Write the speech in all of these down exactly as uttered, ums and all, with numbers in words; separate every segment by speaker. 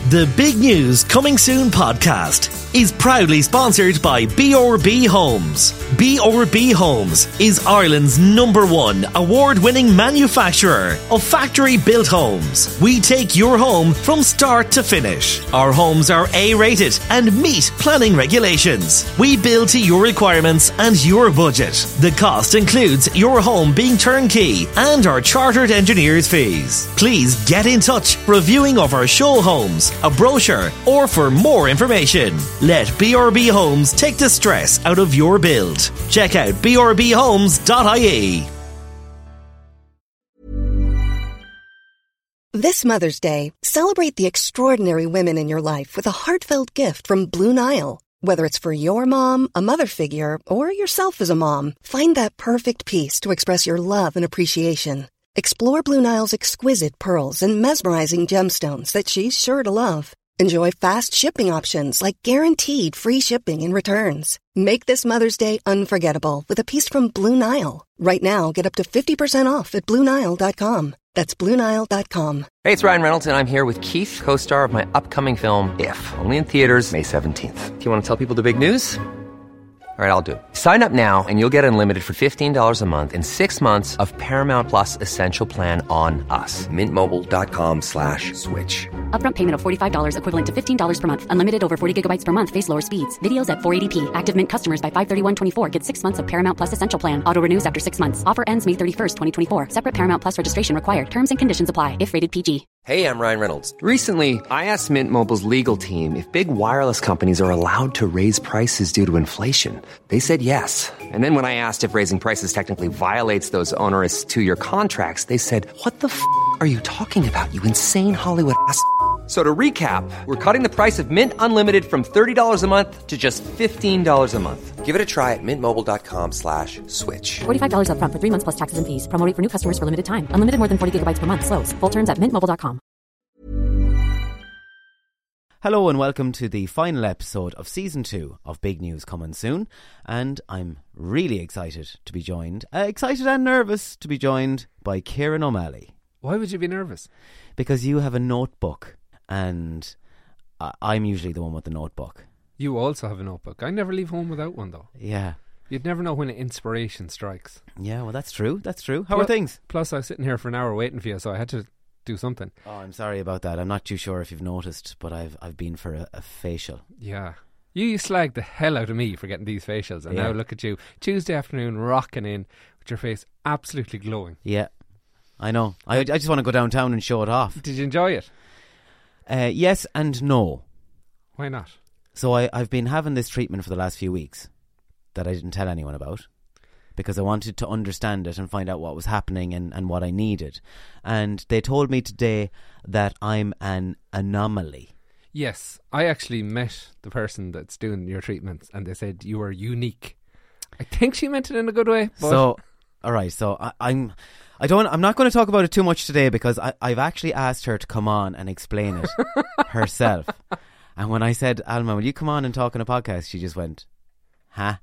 Speaker 1: The Big News Coming Soon podcast is proudly sponsored by B R B Homes. B R B Homes is Ireland's number one award-winning manufacturer of factory-built homes. We take your home from start to finish. Our homes are A-rated and meet planning regulations. We build to your requirements and your budget. The cost includes your home being turnkey and our chartered engineers' fees. Please get in touch reviewing of our show homes, a brochure, or for more information. Let B R B Homes take the stress out of your build. Check out b r b homes dot i e.
Speaker 2: This Mother's Day, celebrate the extraordinary women in your life with a heartfelt gift from Blue Nile. Whether it's for your mom, a mother figure, or yourself as a mom, find that perfect piece to express your love and appreciation. Explore Blue Nile's exquisite pearls and mesmerizing gemstones that she's sure to love. Enjoy fast shipping options like guaranteed free shipping and returns. Make this Mother's Day unforgettable with a piece from Blue Nile. Right now, get up to fifty percent off at blue nile dot com. That's blue nile dot com.
Speaker 3: Hey, it's Ryan Reynolds, and I'm here with Keith, co-star of my upcoming film, If, only in theaters May seventeenth. Do you want to tell people the big news? All right, I'll do it. Sign up now and you'll get unlimited for fifteen dollars a month and six months of Paramount Plus Essential Plan on us. Mint Mobile dot com slash switch.
Speaker 4: Upfront payment of forty-five dollars equivalent to fifteen dollars per month. Unlimited over forty gigabytes per month. Face lower speeds. Videos at four eighty p. Active Mint customers by five thirty-one twenty-four get six months of Paramount Plus Essential Plan. Auto renews after six months. Offer ends May thirty-first, twenty twenty-four. Separate Paramount Plus registration required. Terms and conditions apply if rated P G.
Speaker 3: Hey, I'm Ryan Reynolds. Recently, I asked Mint Mobile's legal team if big wireless companies are allowed to raise prices due to inflation. They said yes. And then when I asked if raising prices technically violates those onerous two-year contracts, they said, what the f*** are you talking about, you insane Hollywood ass f- So to recap, we're cutting the price of Mint Unlimited from thirty dollars a month to just fifteen dollars a month. Give it a try at mintmobile.com slash switch.
Speaker 4: forty-five dollars upfront for three months plus taxes and fees. Promo rate for new customers for limited time. Unlimited more than forty gigabytes per month. Slows full terms at mint mobile dot com.
Speaker 5: Hello and welcome to the final episode of Season two of Big News Coming Soon. And I'm really excited to be joined, uh, excited and nervous to be joined by Kieran O'Malley.
Speaker 6: Why would you be nervous?
Speaker 5: Because you have a notebook and uh, I'm usually the one with the notebook.
Speaker 6: You also have a notebook. I never leave home without one though.
Speaker 5: Yeah.
Speaker 6: You'd never know when inspiration strikes.
Speaker 5: Yeah, well that's true, that's true. How
Speaker 6: plus,
Speaker 5: are things?
Speaker 6: Plus I was sitting here for an hour waiting for you, so I had to do something.
Speaker 5: Oh, I'm sorry about that. I'm not too sure if you've noticed, but I've I've been for a, a facial.
Speaker 6: Yeah. You slagged the hell out of me for getting these facials, and
Speaker 5: yeah.
Speaker 6: now look at you, Tuesday afternoon, rocking in with your face absolutely glowing.
Speaker 5: Yeah, I know. I, I just want to go downtown and show it off.
Speaker 6: Did you enjoy it?
Speaker 5: Uh, yes and no.
Speaker 6: Why not?
Speaker 5: So I, I've been having this treatment for the last few weeks that I didn't tell anyone about, because I wanted to understand it and find out what was happening and, and what I needed. And they told me today that I'm an anomaly.
Speaker 6: Yes, I actually met the person that's doing your treatments and they said you were unique. I think she meant it in a good way. But
Speaker 5: so, all right, so I, I'm... I don't. I'm not going to talk about it too much today because I, I've actually asked her to come on and explain it herself. And when I said, Alma, will you come on and talk on a podcast? She just went, huh?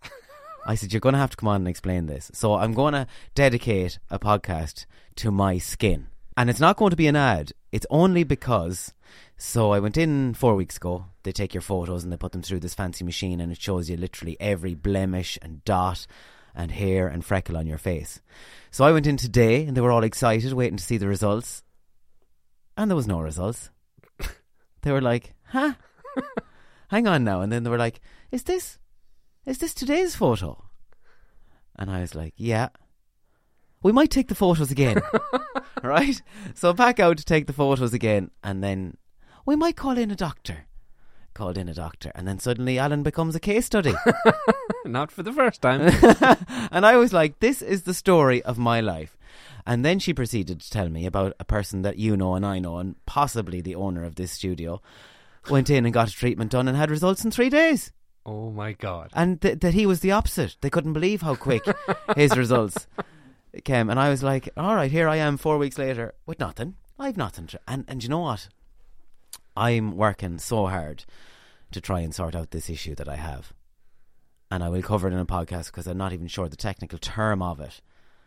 Speaker 5: I said, you're going to have to come on and explain this. So I'm going to dedicate a podcast to my skin. And it's not going to be an ad. It's only because... So I went in four weeks ago. They take your photos and they put them through this fancy machine and it shows you literally every blemish and dot and hair and freckle on your face. So I went in today and they were all excited waiting to see the results. And there was no results. They were like, huh? Hang on now. And then they were like, is this... Is this today's photo? And I was like, yeah. We might take the photos again. Right? So back out to take the photos again. And then we might call in a doctor. Called in a doctor. And then suddenly Alan becomes a case study.
Speaker 6: Not for the first time.
Speaker 5: And I was like, this is the story of my life. And then she proceeded to tell me about a person that you know and I know, and possibly the owner of this studio, went in and got a treatment done and had results in three days.
Speaker 6: Oh my God.
Speaker 5: And th- that he was the opposite. They couldn't believe how quick his results came. And I was like, all right, here I am four weeks later with nothing. I've nothing. To- and, and you know what? I'm working so hard to try and sort out this issue that I have. And I will cover it in a podcast because I'm not even sure the technical term of it.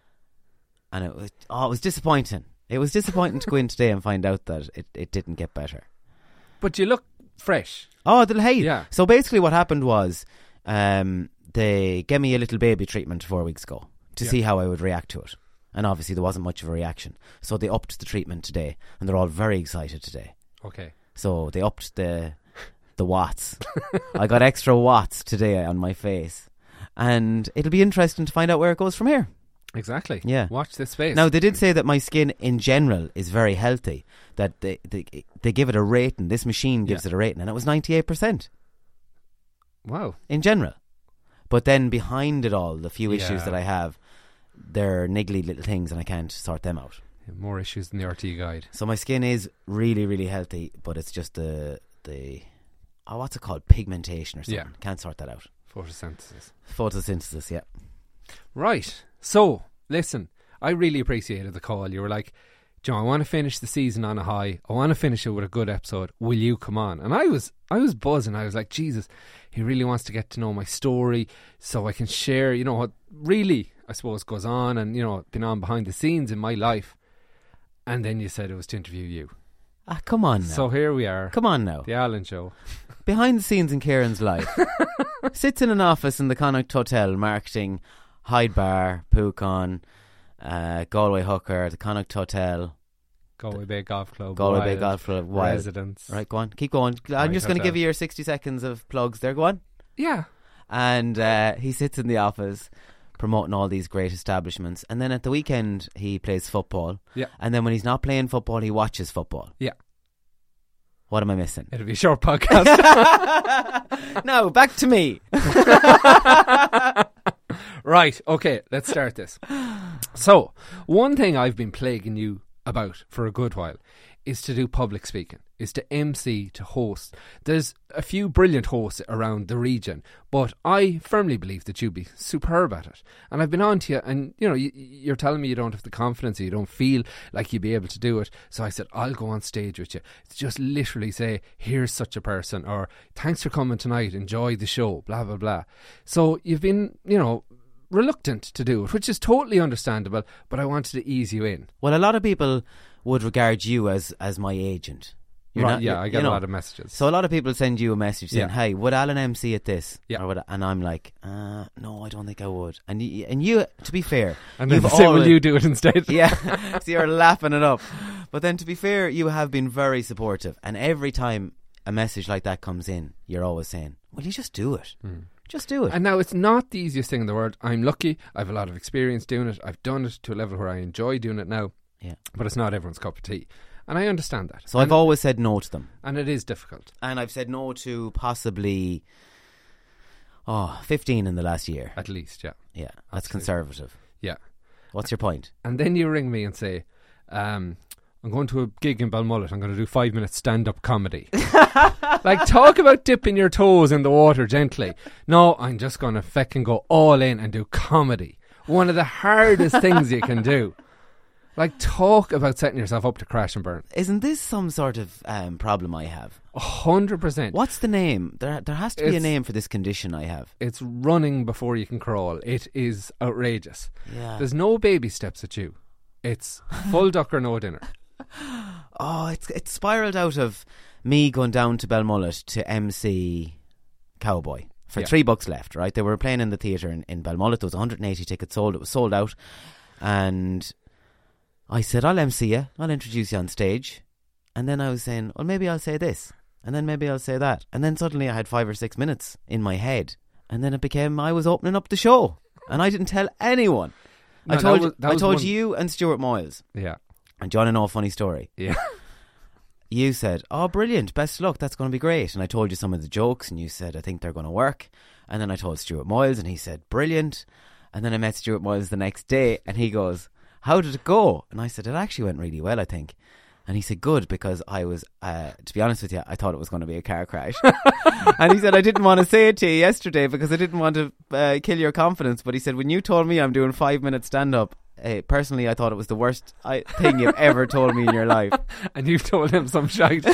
Speaker 5: And it was, oh, it was disappointing. It was disappointing to go in today and find out that it, it didn't get better.
Speaker 6: But you look fresh.
Speaker 5: Oh, they'll hate.
Speaker 6: Yeah.
Speaker 5: So basically what happened was um, they gave me a little baby treatment four weeks ago to
Speaker 6: Yeah.
Speaker 5: see how I would react to it. And obviously there wasn't much of a reaction. So they upped the treatment today. And they're all very excited today.
Speaker 6: Okay.
Speaker 5: So they upped the the watts. I got extra watts today on my face. And it'll be interesting to find out where it goes from here.
Speaker 6: Exactly.
Speaker 5: Yeah.
Speaker 6: Watch this space.
Speaker 5: Now, they did say that my skin in general is very healthy. That they they, they give it a rating. This machine gives
Speaker 6: Yeah.
Speaker 5: it a rating. And it was ninety-eight percent
Speaker 6: Wow.
Speaker 5: in general. But then behind it all, the few issues
Speaker 6: Yeah.
Speaker 5: that I have, they're niggly little things and I can't sort them out.
Speaker 6: More issues than the R T guide.
Speaker 5: So my skin is really, really healthy. But it's just the, the oh, what's it called? Pigmentation or something.
Speaker 6: Yeah.
Speaker 5: Can't sort that out.
Speaker 6: Photosynthesis.
Speaker 5: Photosynthesis, yeah.
Speaker 6: Right. So, listen, I really appreciated the call. You were like, John, I want to finish the season on a high. I want to finish it with a good episode. Will you come on? And I was I was buzzing. I was like, Jesus, he really wants to get to know my story so I can share, you know, what really, I suppose, goes on and, you know, been on behind the scenes in my life. And then you said it was to interview you.
Speaker 5: Ah, come on now.
Speaker 6: So here we are.
Speaker 5: Come on now.
Speaker 6: The Alan Show.
Speaker 5: Behind the scenes in Kieran's life. Sits in an office in the Connacht Hotel marketing Hyde Bar, Pookon, uh, Galway Hooker, the Connacht Hotel,
Speaker 6: Galway Bay Golf Club.
Speaker 5: Galway
Speaker 6: Wild,
Speaker 5: Bay Golf Club, Wild.
Speaker 6: Residence.
Speaker 5: Right, go on. Keep going. I'm
Speaker 6: Right,
Speaker 5: just going to
Speaker 6: hotel.
Speaker 5: give you your sixty seconds of plugs there. Go on.
Speaker 6: Yeah.
Speaker 5: And uh, he sits in the office promoting all these great establishments. And then at the weekend, he plays football.
Speaker 6: Yeah.
Speaker 5: And then when he's not playing football, he watches football.
Speaker 6: Yeah.
Speaker 5: What am I missing?
Speaker 6: It'll be a short podcast.
Speaker 5: No, back to me.
Speaker 6: Right, okay, let's start this. So, one thing I've been plaguing you about for a good while is to do public speaking, is to M C, to host. There's a few brilliant hosts around the region, but I firmly believe that you'd be superb at it. And I've been on to you, and you know, you, you're telling me you don't have the confidence, or you don't feel like you'd be able to do it. So I said, I'll go on stage with you. Just literally say, here's such a person, or thanks for coming tonight, enjoy the show, blah, blah, blah. So you've been, you know, reluctant to do it, which is totally understandable, but I wanted to ease you in.
Speaker 5: Well, a lot of people would regard you as, as my agent. You're
Speaker 6: Right,
Speaker 5: not-
Speaker 6: yeah,
Speaker 5: you're-
Speaker 6: I get
Speaker 5: you know.
Speaker 6: a lot of messages.
Speaker 5: So a lot of people send you a message saying,
Speaker 6: Yeah.
Speaker 5: "Hey, would Alan M C at this?"
Speaker 6: Yeah.
Speaker 5: Or would, and I'm like, uh, "No, I don't think I would." And you, and you, to be fair,
Speaker 6: and then
Speaker 5: you've
Speaker 6: they say, will
Speaker 5: always-
Speaker 6: you do it instead?
Speaker 5: Yeah, so you're laughing it up. But then, to be fair, you have been very supportive, and every time a message like that comes in, you're always saying, "Will you just do it?
Speaker 6: Mm.
Speaker 5: Just do it."
Speaker 6: And now it's not the easiest thing in the world. I'm lucky. I have a lot of experience doing it. I've done it to a level where I enjoy doing it now.
Speaker 5: Yeah.
Speaker 6: But it's not everyone's cup of tea. And I understand that.
Speaker 5: So
Speaker 6: and,
Speaker 5: I've always said no to them.
Speaker 6: and it is difficult,
Speaker 5: And I've said no to possibly, oh, fifteen in the last year.
Speaker 6: at least, yeah.
Speaker 5: Yeah, that's
Speaker 6: Absolutely.
Speaker 5: conservative.
Speaker 6: Yeah.
Speaker 5: What's your point?
Speaker 6: And then you ring me and say, um, I'm going to a gig in Balmullet. I'm going to do five minutes stand-up comedy. Like, talk about dipping your toes in the water gently. No, I'm just going to feckin' go all in and do comedy. One of the hardest things you can do. Like, talk about setting yourself up to crash and burn.
Speaker 5: Isn't this some sort of um, problem I have?
Speaker 6: A hundred percent.
Speaker 5: What's the name? There, there has to be a
Speaker 6: It's-
Speaker 5: name for this condition I have.
Speaker 6: It's running before you can crawl. It is outrageous.
Speaker 5: Yeah.
Speaker 6: There's no baby steps at you. It's full duck or no dinner.
Speaker 5: Oh, it's it's spiraled out of me going down to Balmullet to M C Cowboy for
Speaker 6: Yeah.
Speaker 5: three bucks left. Right, they were playing in the theatre in, in Balmullet. There was one hundred eighty tickets sold. It was sold out, and I said, "I'll M C you. I'll introduce you on stage." And then I was saying, "Well, maybe I'll say this, and then maybe I'll say that." And then suddenly I had five or six minutes in my head, and then it became I was opening up the show, and I didn't tell anyone.
Speaker 6: No,
Speaker 5: I
Speaker 6: that
Speaker 5: told
Speaker 6: was- that
Speaker 5: I
Speaker 6: was
Speaker 5: told
Speaker 6: one-
Speaker 5: you and Stuart Moyles.
Speaker 6: Yeah.
Speaker 5: And do you want to know a funny story?
Speaker 6: Yeah.
Speaker 5: You said, "Oh, brilliant, best of luck, that's going to be great." And I told you some of the jokes, and you said, "I think they're going to work." And then I told Stuart Moyles, and he said, "Brilliant." And then I met Stuart Moyles the next day, and he goes, "How did it go?" And I said, "It actually went really well, I think." And he said, "Good, because I was, uh, to be honest with you, I thought it was going to be a car crash." And he said, "I didn't want to say it to you yesterday because I didn't want to uh, kill your confidence." But he said, "When you told me I'm doing five minutes stand-up, uh, personally, I thought it was the worst I, thing you've ever told me in your life."
Speaker 6: And you've told him some shite.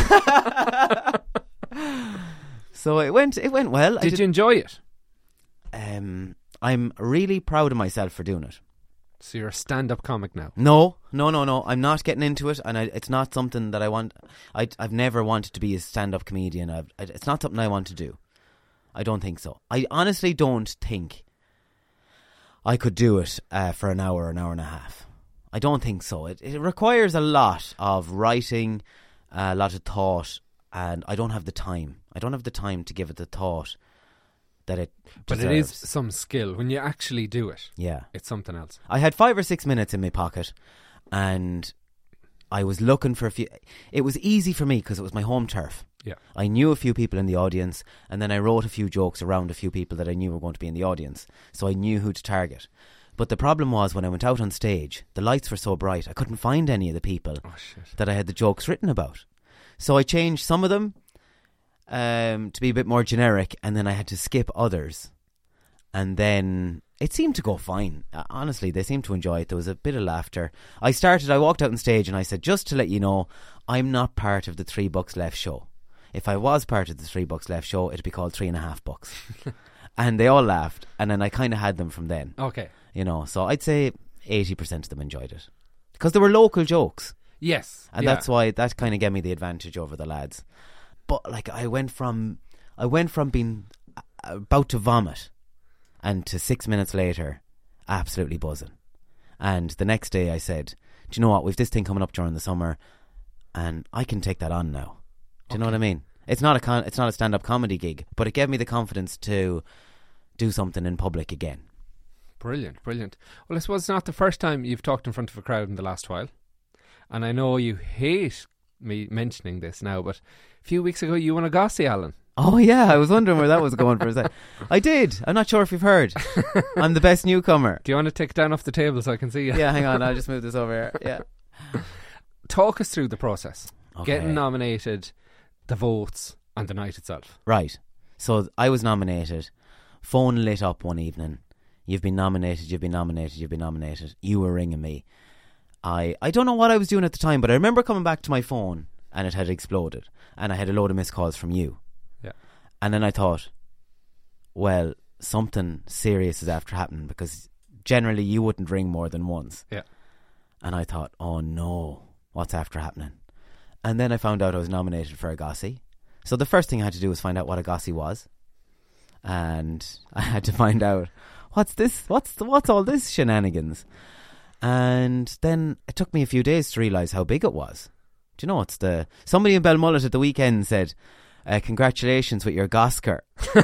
Speaker 5: So it went, it went well. I
Speaker 6: Did you enjoy it?
Speaker 5: Um, I'm really proud of myself for doing it.
Speaker 6: So you're a stand-up comic now?
Speaker 5: No, no, no, no. I'm not getting into it, and I, it's not something that I want. I, I've never wanted to be a stand-up comedian. I've, I, it's not something I want to do. I don't think so. I honestly don't think I could do it uh, for an hour, an hour and a half. I don't think so. It, it requires a lot of writing, a lot of thought, and I don't have the time. I don't have the time to give it the thought that it
Speaker 6: But
Speaker 5: deserves.
Speaker 6: it is some skill. When you actually do it,
Speaker 5: Yeah.
Speaker 6: it's something else.
Speaker 5: I had five or six minutes in my pocket, and I was looking for a few. It was easy for me because it was my home turf.
Speaker 6: Yeah.
Speaker 5: I knew a few people in the audience, and then I wrote a few jokes around a few people that I knew were going to be in the audience, so I knew who to target. But the problem was, when I went out on stage, the lights were so bright, I couldn't find any of the people
Speaker 6: Oh, shit.
Speaker 5: that I had the jokes written about. So I changed some of them um, to be a bit more generic, and then I had to skip others. And then it seemed to go fine. Uh, honestly, they seemed to enjoy it. There was a bit of laughter. I started, I walked out on stage and I said, just to let you know, I'm not part of the Three Bucks Left show. If I was part of the Three Bucks Left show, it'd be called Three and a Half Bucks. And they all laughed, and then I kind of had them from then.
Speaker 6: Okay.
Speaker 5: You know, so I'd say eighty percent of them enjoyed it. Because they were local jokes.
Speaker 6: Yes.
Speaker 5: And
Speaker 6: yeah.
Speaker 5: that's why, that kind of gave me the advantage over the lads. But like, I went from, I went from being about to vomit, and to six minutes later, absolutely buzzing. And the next day I said, do you know what, we've this thing coming up during the summer, and I can take that on now. Do you know what I mean? It's not a con- it's not a stand-up comedy gig, but it gave me the confidence to do something in public again.
Speaker 6: Brilliant, brilliant. Well, I suppose it's not the first time you've talked in front of a crowd in the last while. And I know you hate me mentioning this now, but a few weeks ago you won a Gossie, Alan.
Speaker 5: Oh yeah, I was wondering where that was going for a second. I did. I'm not sure if you've heard. I'm the best newcomer.
Speaker 6: Do you want to take it down off the table so I can see you?
Speaker 5: Yeah, hang on, I'll just move this over here. Yeah.
Speaker 6: Talk us through the process.
Speaker 5: Okay.
Speaker 6: Getting nominated, the votes, and the night itself.
Speaker 5: Right. So I was nominated. Phone lit up one evening. You've been nominated, you've been nominated, you've been nominated. You were ringing me. I, I don't know what I was doing at the time, but I remember coming back to my phone and it had exploded. And I had a load of missed calls from you.
Speaker 6: Yeah.
Speaker 5: And then I thought, well, something serious is after happening, because generally you wouldn't ring more than once.
Speaker 6: Yeah.
Speaker 5: And I thought, oh no, what's after happening? And then I found out I was nominated for a Gossie. So the first thing I had to do was find out what a Gossie was. And I had to find out, what's this? What's the, what's all this shenanigans? And then it took me a few days to realise how big it was. Do you know, it's the... Somebody in Belmullet at the weekend said, uh, congratulations with your Goscar.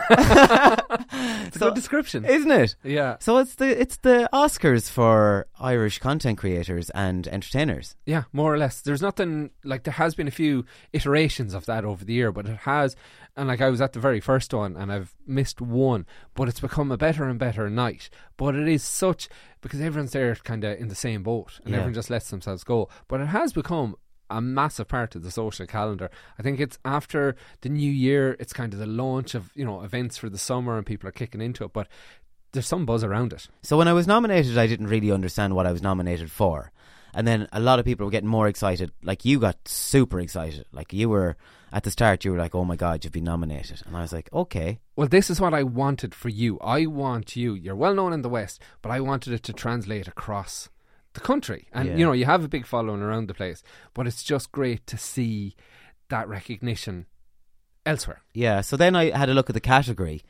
Speaker 6: It's
Speaker 5: So-
Speaker 6: a good description.
Speaker 5: Isn't it?
Speaker 6: Yeah.
Speaker 5: So it's the it's the Oscars for Irish content creators and entertainers.
Speaker 6: Yeah, more or less. There's nothing, like, there has been a few iterations of that over the year, but it has, and like I was at the very first one and I've missed one, but it's become a better and better night. But it is such, because everyone's there kind of in the same boat and
Speaker 5: Yeah.
Speaker 6: everyone just lets themselves go. But it has become a massive part of the social calendar. I think it's after the new year, it's kind of the launch of, you know, events for the summer and people are kicking into it, but there's some buzz around it.
Speaker 5: So when I was nominated, I didn't really understand what I was nominated for. And then a lot of people were getting more excited. Like, you got super excited. Like, you were, at the start, you were like, oh my God, you've been nominated. And I was like, okay.
Speaker 6: Well, this is what I wanted for you. I want you, you're well known in the West, but I wanted it to translate across the country. And,
Speaker 5: Yeah.
Speaker 6: you know, you have a big following around the place, but it's just great to see that recognition elsewhere.
Speaker 5: Yeah, so then I had a look at the category,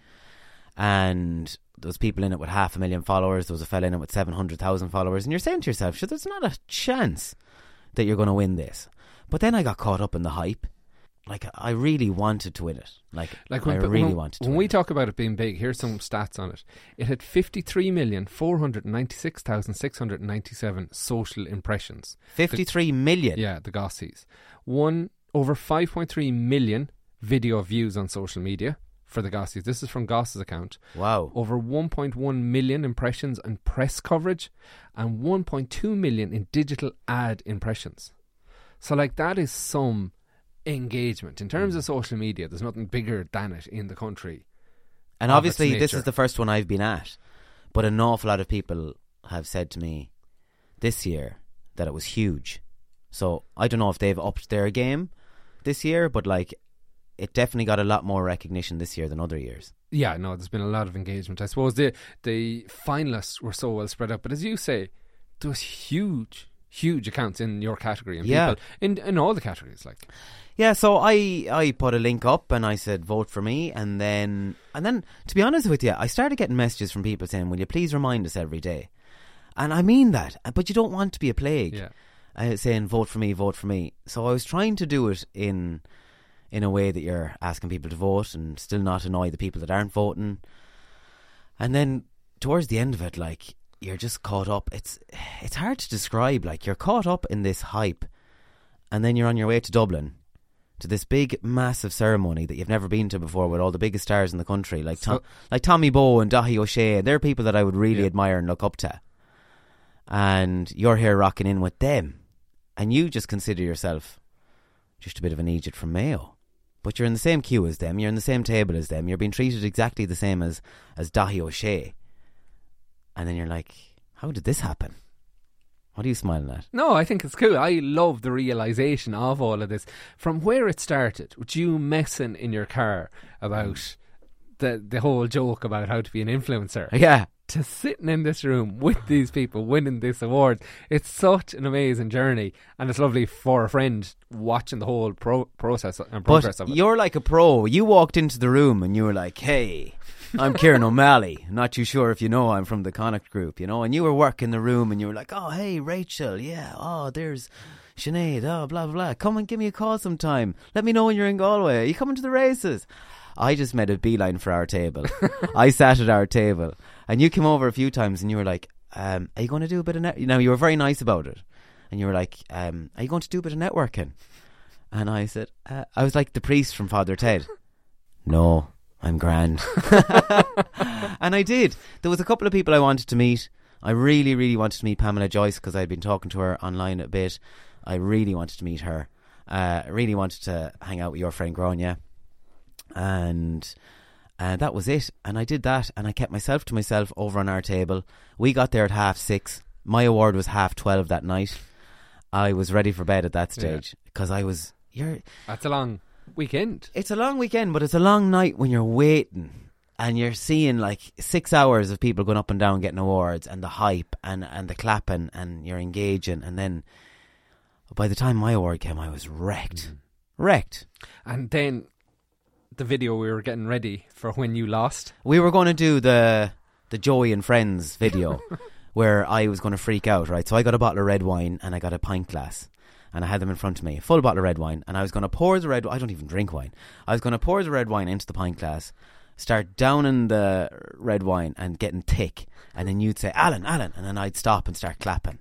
Speaker 5: and there was people in it with half a million followers. There was a fella in it with seven hundred thousand followers. And you're saying to yourself, sure, there's not a chance that you're going to win this. But then I got caught up in the hype. Like, I really wanted to win it. Like,
Speaker 6: Like
Speaker 5: I
Speaker 6: when,
Speaker 5: really
Speaker 6: when,
Speaker 5: wanted to
Speaker 6: when
Speaker 5: win
Speaker 6: we
Speaker 5: it.
Speaker 6: talk about it being big, here's some stats on it. It had fifty-three million four hundred ninety-six thousand six hundred ninety-seven social impressions.
Speaker 5: fifty-three million.
Speaker 6: Yeah, the Gossies. One over five point three million video views on social media for the Gossies. This is from Goss's account.
Speaker 5: Wow.
Speaker 6: Over one point one million impressions and press coverage, and one point two million in digital ad impressions. So, like, that is some engagement. In terms of social media, there's nothing bigger than it in the country.
Speaker 5: And
Speaker 6: of
Speaker 5: obviously,
Speaker 6: its
Speaker 5: this
Speaker 6: nature.
Speaker 5: is the first one I've been at. But an awful lot of people have said to me this year that it was huge. So I don't know if they've upped their game this year, but like, it definitely got a lot more recognition this year than other years.
Speaker 6: Yeah, no, there's been a lot of engagement. I suppose the the finalists were so well spread out, but as you say, there was huge, huge accounts in your category and
Speaker 5: Yeah.
Speaker 6: people in in all the categories. Like,
Speaker 5: Yeah, so I, I put a link up and I said vote for me, and then and then to be honest with you, I started getting messages from people saying, "Will you please remind us every day?" And I mean that, but you don't want to be a plague.
Speaker 6: yeah,
Speaker 5: Uh, saying vote for me, vote for me. So I was trying to do it in in a way that you're asking people to vote and still not annoy the people that aren't voting. And then towards the end of it, like, you're just caught up. It's it's hard to describe. Like, you're caught up in this hype, and then you're on your way to Dublin to this big, massive ceremony that you've never been to before with all the biggest stars in the country, like Tom,
Speaker 6: So-
Speaker 5: like Tommy Bowe and Dahi O'Shea. They're people that I would really
Speaker 6: Yeah.
Speaker 5: admire and look up to. And you're here rocking in with them, and you just consider yourself just a bit of an Egypt from Mayo. But you're in the same queue as them, you're in the same table as them, you're being treated exactly the same as, as Dahi O'Shea. And then you're like, how did this happen? What are you smiling at?
Speaker 6: no, I think it's cool. I love the realisation of all of this. From where it started, with you messing in your car about the the whole joke about how to be an influencer,
Speaker 5: Yeah.
Speaker 6: to sitting in this room with these people winning this award. It's such an amazing journey, and it's lovely for a friend watching the whole pro- process and progress
Speaker 5: But
Speaker 6: of it.
Speaker 5: you're like a pro. You walked into the room and you were like, hey, I'm Kieran O'Malley. Not too sure if you know I'm from the Connacht Group, you know. And you were working the room and you were like, oh, hey, Rachel, yeah, oh, there's Sinead, oh, blah, blah, blah. Come and give me a call sometime. Let me know when you're in Galway. Are you coming to the races? I just made a beeline for our table. I sat at our table. And you came over a few times and you were like, um, are you going to do a bit of net? You know, you were very nice about it. And you were like, um, are you going to do a bit of networking? And I said, uh, I was like the priest from Father Ted. No, I'm grand. And I did. There was a couple of people I wanted to meet. I really, really wanted to meet Pamela Joyce because I'd been talking to her online a bit. I really wanted to meet her. Uh, I really wanted to hang out with your friend Grania. And uh, that was it. And I did that, and I kept myself to myself over on our table. We got there at half six. My award was half twelve that night. I was ready for bed at that stage because I was. You're.
Speaker 6: That's a long weekend.
Speaker 5: It's a long weekend, but it's a long night when you're waiting and you're seeing like six hours of people going up and down getting awards, and the hype and and the clapping, and you're engaging, and then by the time my award came, I was wrecked, mm. wrecked.
Speaker 6: And then the video we were getting ready for when you lost.
Speaker 5: We were going to do the the Joey and Friends video where I was going to freak out, right? So I got a bottle of red wine and I got a pint glass and I had them in front of me, a full bottle of red wine, and I was going to pour the red I don't even drink wine. I was going to pour the red wine into the pint glass, start downing the red wine and getting thick, and then you'd say, Alan, Alan, and then I'd stop and start clapping.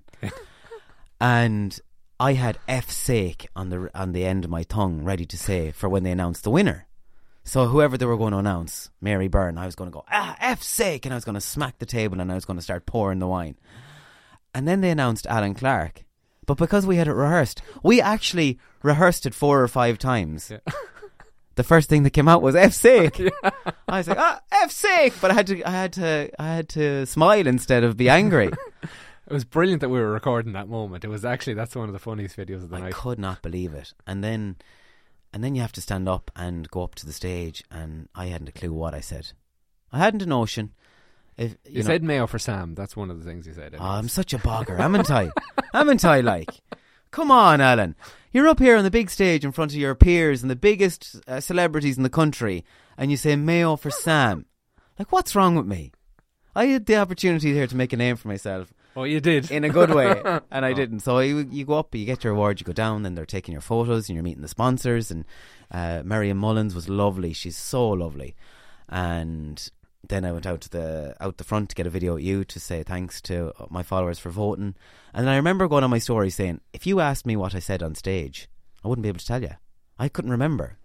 Speaker 5: And I had F's sake on the on the end of my tongue ready to say for when they announced the winner. So whoever they were going to announce, Mary Byrne, I was going to go, ah, F's sake, and I was going to smack the table and I was going to start pouring the wine. And then they announced Alan Clark. But because we had it rehearsed, we actually rehearsed it four or five times. Yeah. The first thing that came out was F's sake. Yeah. I was like, ah, F's sake, but I had to, I had to, I had to smile instead of be angry.
Speaker 6: It was brilliant that we were recording that moment. It was actually, that's one of the funniest videos of the
Speaker 5: I
Speaker 6: night.
Speaker 5: I could not believe it. And then, and then you have to stand up and go up to the stage, and I hadn't a clue what I said. I hadn't a notion. If, you
Speaker 6: you
Speaker 5: know,
Speaker 6: said Mayo for Sam. That's one of the things you said.
Speaker 5: Oh, I'm such a bogger, haven't I? Haven't I, like? Come on, Alan. You're up here on the big stage in front of your peers and the biggest uh, celebrities in the country, and you say Mayo for Sam. Like, what's wrong with me? I had the opportunity here to make a name for myself.
Speaker 6: Oh, you did.
Speaker 5: In a good way. And I
Speaker 6: oh.
Speaker 5: didn't. So you, you go up, you get your award, you go down, and they're taking your photos, and you're meeting the sponsors. And uh, Miriam Mullins was lovely. She's so lovely. And then I went out to the out the front to get a video of you to say thanks to my followers for voting. And then I remember going on my story saying, if you asked me what I said on stage, I wouldn't be able to tell you. I couldn't remember.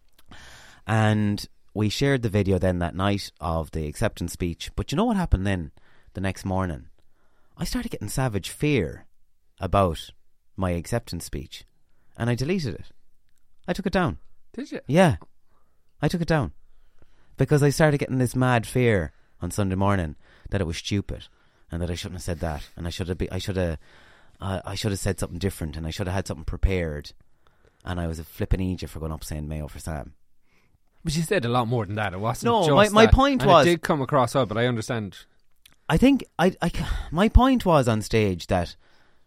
Speaker 5: And we shared the video then that night of the acceptance speech. But you know what happened then the next morning? I started getting savage fear about my acceptance speech, and I deleted it. I took it down.
Speaker 6: Did you?
Speaker 5: Yeah, I took it down because I started getting this mad fear on Sunday morning that it was stupid and that I shouldn't have said that, and I should have be, I should have uh, I should have said something different, and I should have had something prepared, and I was a flipping idiot for going up saying Mayo for Sam.
Speaker 6: But you said a lot more than that. It wasn't.
Speaker 5: No,
Speaker 6: just
Speaker 5: my, my
Speaker 6: that.
Speaker 5: point
Speaker 6: and
Speaker 5: was
Speaker 6: it did come across well, but I understand.
Speaker 5: I think I, I, my point was on stage that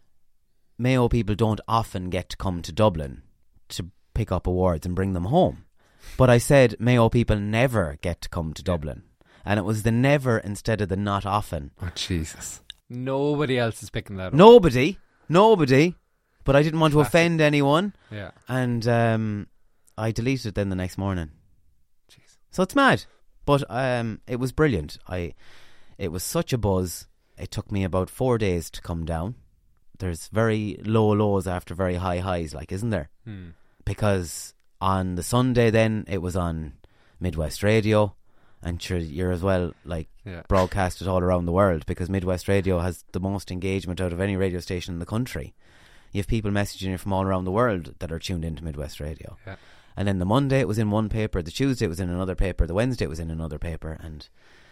Speaker 5: Mayo people don't often get to come to Dublin to pick up awards and bring them home. But I said Mayo people never get to come to Dublin. And it was the never instead of the not often.
Speaker 6: Oh, Jesus. Nobody else is picking that up.
Speaker 5: Nobody. Nobody. But I didn't want to
Speaker 6: Classic.
Speaker 5: offend anyone.
Speaker 6: Yeah.
Speaker 5: And um, I deleted it then the next morning.
Speaker 6: Jeez.
Speaker 5: So it's mad. But um, it was brilliant. I. It was such a buzz. It took me about four days to come down. There's very low lows after very high highs, like, isn't there?
Speaker 6: Hmm.
Speaker 5: Because on the Sunday then, it was on Midwest Radio. And sure, you're as well, like,
Speaker 6: Yeah.
Speaker 5: broadcasted all around the world, because Midwest Radio has the most engagement out of any radio station in the country. You have people messaging you from all around the world that are tuned into Midwest Radio.
Speaker 6: Yeah.
Speaker 5: And then the Monday it was in one paper, the Tuesday it was in another paper, the Wednesday it was in another paper, and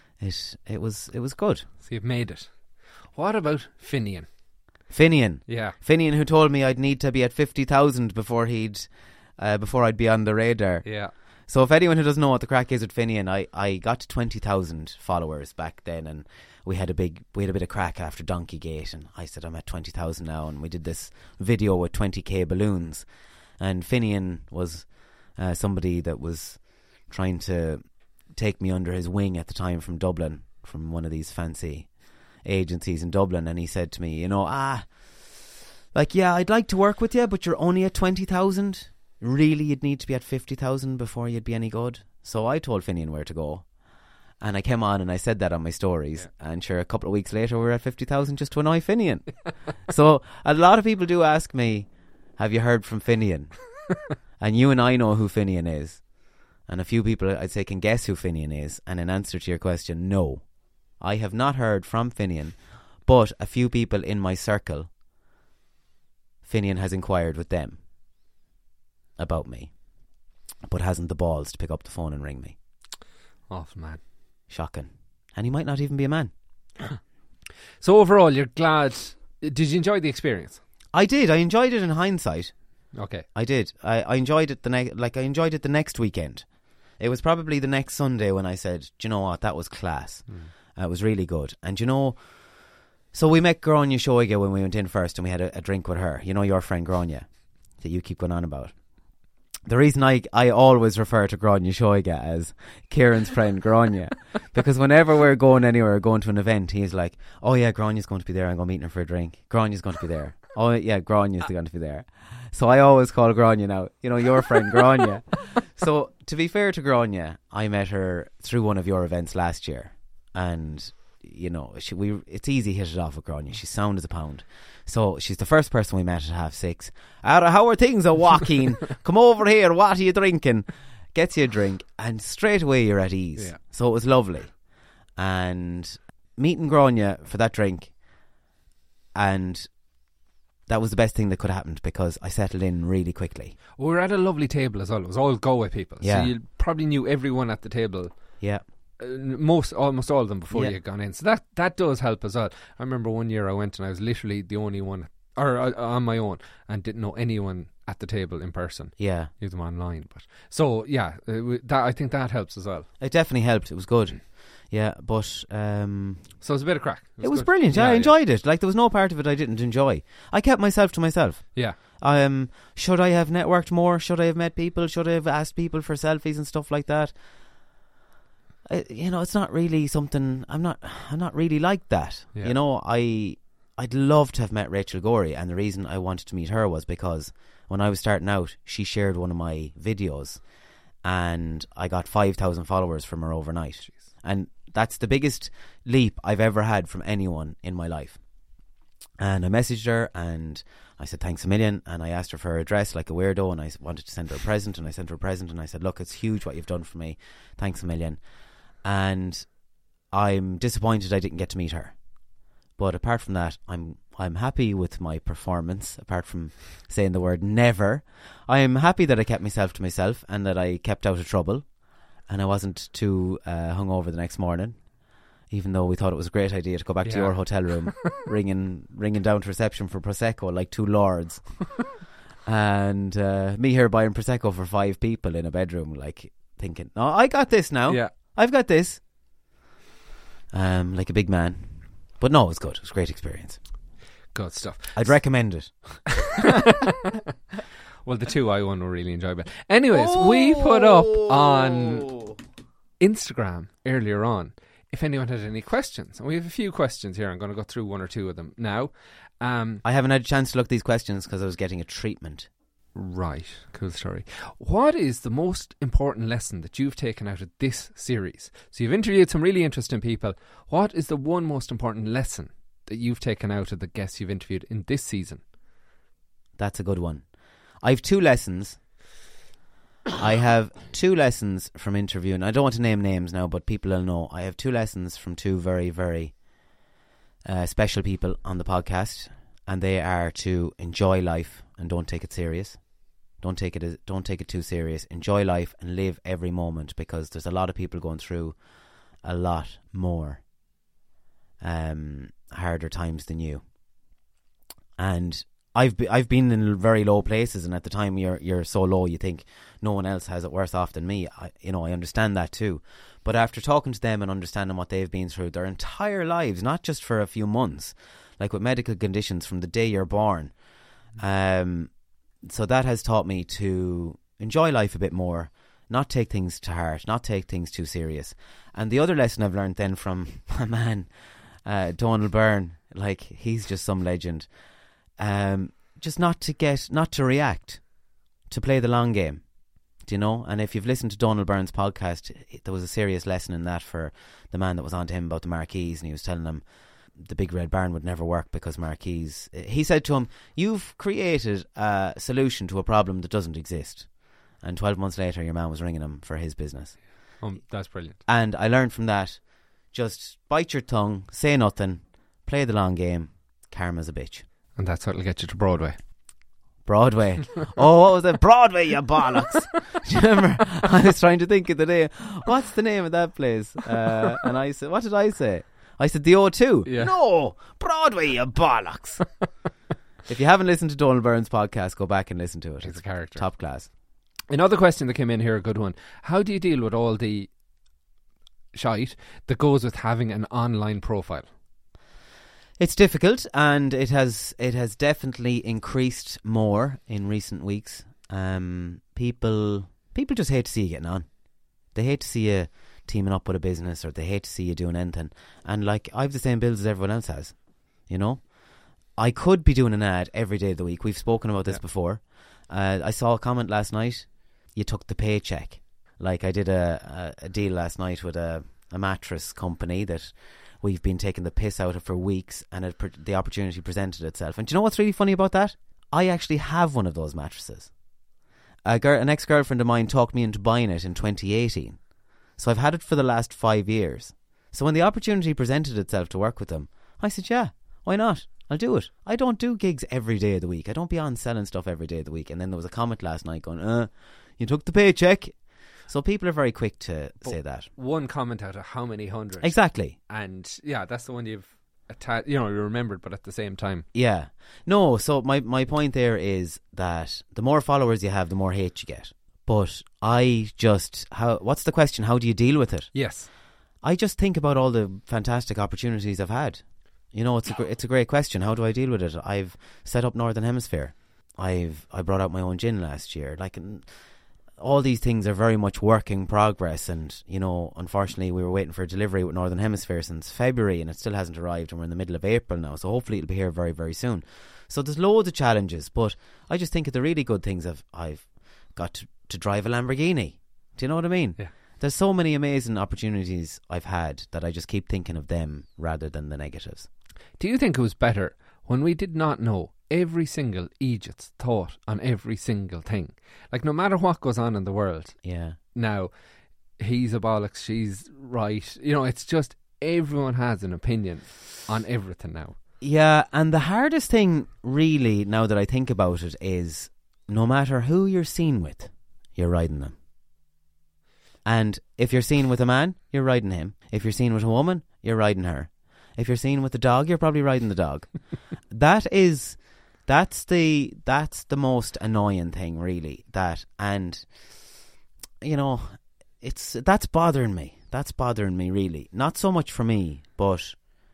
Speaker 5: it it was it was good.
Speaker 6: So you've made it. What about Finian?
Speaker 5: Finian,
Speaker 6: Yeah.
Speaker 5: Finian, who told me I'd need to be at fifty thousand before he'd uh, before I'd be on the radar.
Speaker 6: Yeah.
Speaker 5: So if anyone who doesn't know what the crack is with Finian, I, I got to twenty thousand followers back then, and we had a big we had a bit of crack after Donkey Gate, and I said I'm at twenty thousand now, and we did this video with twenty k balloons, and Finian was uh, somebody that was trying to take me under his wing at the time from Dublin, from one of these fancy agencies in Dublin, and he said to me, you know, ah, like, yeah, I'd like to work with you, but you're only at twenty thousand. Really, you'd need to be at fifty thousand before you'd be any good. So I told Finian where to go, and I came on and I said that on my stories, yeah. And sure, a couple of weeks later we were at fifty thousand just to annoy Finian. So a lot of people do ask me, have you heard from Finian? And you and I know who Finian is, and a few people I'd say can guess who Finian is. And in answer to your question, no, I have not heard from Finian, but a few people in my circle, Finian has inquired with them about me, but hasn't the balls to pick up the phone and ring me.
Speaker 6: Awful man.
Speaker 5: Shocking. And he might not even be a man.
Speaker 6: So overall, you're glad. Did you enjoy the experience?
Speaker 5: I did. I enjoyed it in hindsight.
Speaker 6: Okay.
Speaker 5: I did. I, I enjoyed it the next. Like I enjoyed it the next weekend. It was probably the next Sunday when I said, "Do you know what? That was class. Mm. Uh, it was really good." And you know, so we met Gráinne Seoige when we went in first, and we had a, a drink with her. You know, your friend Gráinne that you keep going on about. The reason I I always refer to Gráinne Seoige as Kieran's friend Gráinne, because whenever we're going anywhere, going to an event, he's like, "Oh yeah, Gráinne's going to be there. I'm going to meet her for a drink. Gráinne's going to be there. Oh yeah, Gráinne's going to be there." So I always call Gráinne now, you know, your friend Gráinne. So to be fair to Gráinne, I met her through one of your events last year, and you know, she, we it's easy hit it off with Gráinne. She's sound as a pound. So she's the first person we met at half six. How are things, a walking? Come over here. What are you drinking? Gets you a drink, and straight away you're at ease. Yeah. So it was lovely, and meeting Gráinne for that drink, and that was the best thing that could have happened, because I settled in really quickly.
Speaker 6: We were at a lovely table as well. It was all Galway people.
Speaker 5: Yeah.
Speaker 6: So you probably knew everyone at the table.
Speaker 5: Yeah.
Speaker 6: Uh, most, almost all of them before
Speaker 5: yeah.
Speaker 6: you had gone in. So that, that does help as well. I remember one year I went and I was literally the only one, or uh, on my own, and didn't know anyone at the table in person.
Speaker 5: Yeah.
Speaker 6: Knew them online. But so, yeah, uh, that I think that helps as well.
Speaker 5: It definitely helped. It was good. Yeah, but um,
Speaker 6: so it was a bit of crack.
Speaker 5: It was, it was brilliant. Yeah, yeah, I enjoyed yeah. it. Like, there was no part of it I didn't enjoy. I kept myself to myself.
Speaker 6: Yeah.
Speaker 5: Um, should I have networked more? Should I have met people? Should I have asked people for selfies and stuff like that? I, you know, it's not really something. I'm not. I'm not really like that. Yeah. You know, I. I'd love to have met Rachel Gorey, and the reason I wanted to meet her was because when I was starting out, she shared one of my videos, and I got five thousand followers from her overnight. Jeez. And that's the biggest leap I've ever had from anyone in my life. And I messaged her and I said thanks a million, and I asked her for her address like a weirdo, and I wanted to send her a present, and I sent her a present, and I said, look, it's huge what you've done for me, thanks a million. And I'm disappointed I didn't get to meet her, but apart from that, I'm I'm happy with my performance. Apart from saying the word never, I'm happy that I kept myself to myself and that I kept out of trouble, and I wasn't too uh, hungover the next morning, even though we thought it was a great idea to go back yeah. to your hotel room, ringing ringing down to reception for Prosecco like two lords, and uh, me here buying Prosecco for five people in a bedroom, like thinking, no, I got this now.
Speaker 6: Yeah.
Speaker 5: I've got this. Um, like a big man. But no, it was good. It was a great experience.
Speaker 6: Good stuff.
Speaker 5: I'd recommend it.
Speaker 6: Well, the two I won were really enjoyable. Anyways, oh. we put up on Instagram earlier on if anyone had any questions. And we have a few questions here. I'm going to go through one or two of them now. Um,
Speaker 5: I haven't had a chance to look at these questions because I was getting a treatment.
Speaker 6: Right. Cool story. What is the most important lesson that you've taken out of this series? So you've interviewed some really interesting people. What is the one most important lesson that you've taken out of the guests you've interviewed in this season?
Speaker 5: That's a good one. I have two lessons. I have two lessons from interviewing. I don't want to name names now, but people will know. I have two lessons from two very, very uh, special people on the podcast, and they are to enjoy life and don't take it serious. Don't take it as, don't take it too serious. Enjoy life and live every moment, because there's a lot of people going through a lot more um, harder times than you. And I've be, I've been in very low places, and at the time you're you're so low you think no one else has it worse off than me. I, you know, I understand that too. But after talking to them and understanding what they've been through their entire lives, not just for a few months, like with medical conditions from the day you're born, um, so that has taught me to enjoy life a bit more, not take things to heart, not take things too serious. And the other lesson I've learned then from my man, uh, Donald Byrne, like he's just some legend. Um, just not to get, not to react, to play the long game, do you know? And if you've listened to Donald Byrne's podcast, there was a serious lesson in that for the man that was on to him about the marquees, and he was telling him the big red barn would never work because marquees. He said to him, "You've created a solution to a problem that doesn't exist." And twelve months later, your man was ringing him for his business.
Speaker 6: Um, that's brilliant.
Speaker 5: And I learned from that: just bite your tongue, say nothing, play the long game. Karma's a bitch.
Speaker 6: And that's what'll get you to Broadway.
Speaker 5: Broadway. Oh, what was it? Broadway, you bollocks. Do you remember? I was trying to think of the name. What's the name of that place? Uh, and I said, what did I say? I said the O two.
Speaker 6: Yeah.
Speaker 5: No, Broadway, you bollocks. If you haven't listened to Donald Byrne's podcast, go back and listen to it.
Speaker 6: It's, it's a character.
Speaker 5: Top class.
Speaker 6: Another question that came in here, a good one. How do you deal with all the shite that goes with having an online profile?
Speaker 5: It's difficult, and it has it has definitely increased more in recent weeks. Um, people people just hate to see you getting on. They hate to see you teaming up with a business, or they hate to see you doing anything. And like, I have the same bills as everyone else has. You know, I could be doing an ad every day of the week. We've spoken about this yeah. before. Uh, I saw a comment last night. You took the paycheck. Like, I did a, a, a deal last night with a, a mattress company that we've been taking the piss out of for weeks, and it, the opportunity presented itself. And do you know what's really funny about that? I actually have one of those mattresses. A girl, an ex-girlfriend of mine talked me into buying it in twenty eighteen. So I've had it for the last five years. So when the opportunity presented itself to work with them, I said, yeah, why not? I'll do it. I don't do gigs every day of the week. I don't be on selling stuff every day of the week. And then there was a comment last night going, uh, you took the paycheck. So people are very quick to but say that.
Speaker 6: One comment out of how many hundreds?
Speaker 5: Exactly.
Speaker 6: And yeah, that's the one you've atta- you know, you remembered, but at the same time.
Speaker 5: Yeah. No, so my, my point there is that the more followers you have, the more hate you get. But I just, how? what's the question? How do you deal with it?
Speaker 6: Yes.
Speaker 5: I just think about all the fantastic opportunities I've had. You know, it's a, it's a great question. How do I deal with it? I've set up Northern Hemisphere. I've I brought out my own gin last year. Like, all these things are very much work in progress, and you know, unfortunately we were waiting for a delivery with Northern Hemisphere since February, and it still hasn't arrived, and we're in the middle of April now, so hopefully it'll be here very, very soon. So there's loads of challenges, but I just think of the really good things. I've I've got to, to drive a Lamborghini. Do you know what I mean?
Speaker 6: Yeah.
Speaker 5: There's so many amazing opportunities I've had that I just keep thinking of them rather than the negatives.
Speaker 6: Do you think it was better when we did not know every single Egypt's thought on every single thing? Like, no matter what goes on in the world,
Speaker 5: yeah.
Speaker 6: now, he's a bollocks, she's right. You know, it's just everyone has an opinion on everything now.
Speaker 5: Yeah, and the hardest thing, really, now that I think about it, is no matter who you're seen with, you're riding them. And if you're seen with a man, you're riding him. If you're seen with a woman, you're riding her. If you're seen with the dog, you're probably riding the dog. that is... That's the that's the most annoying thing, really. That, and you know, it's that's bothering me. That's bothering me, really. Not so much for me, but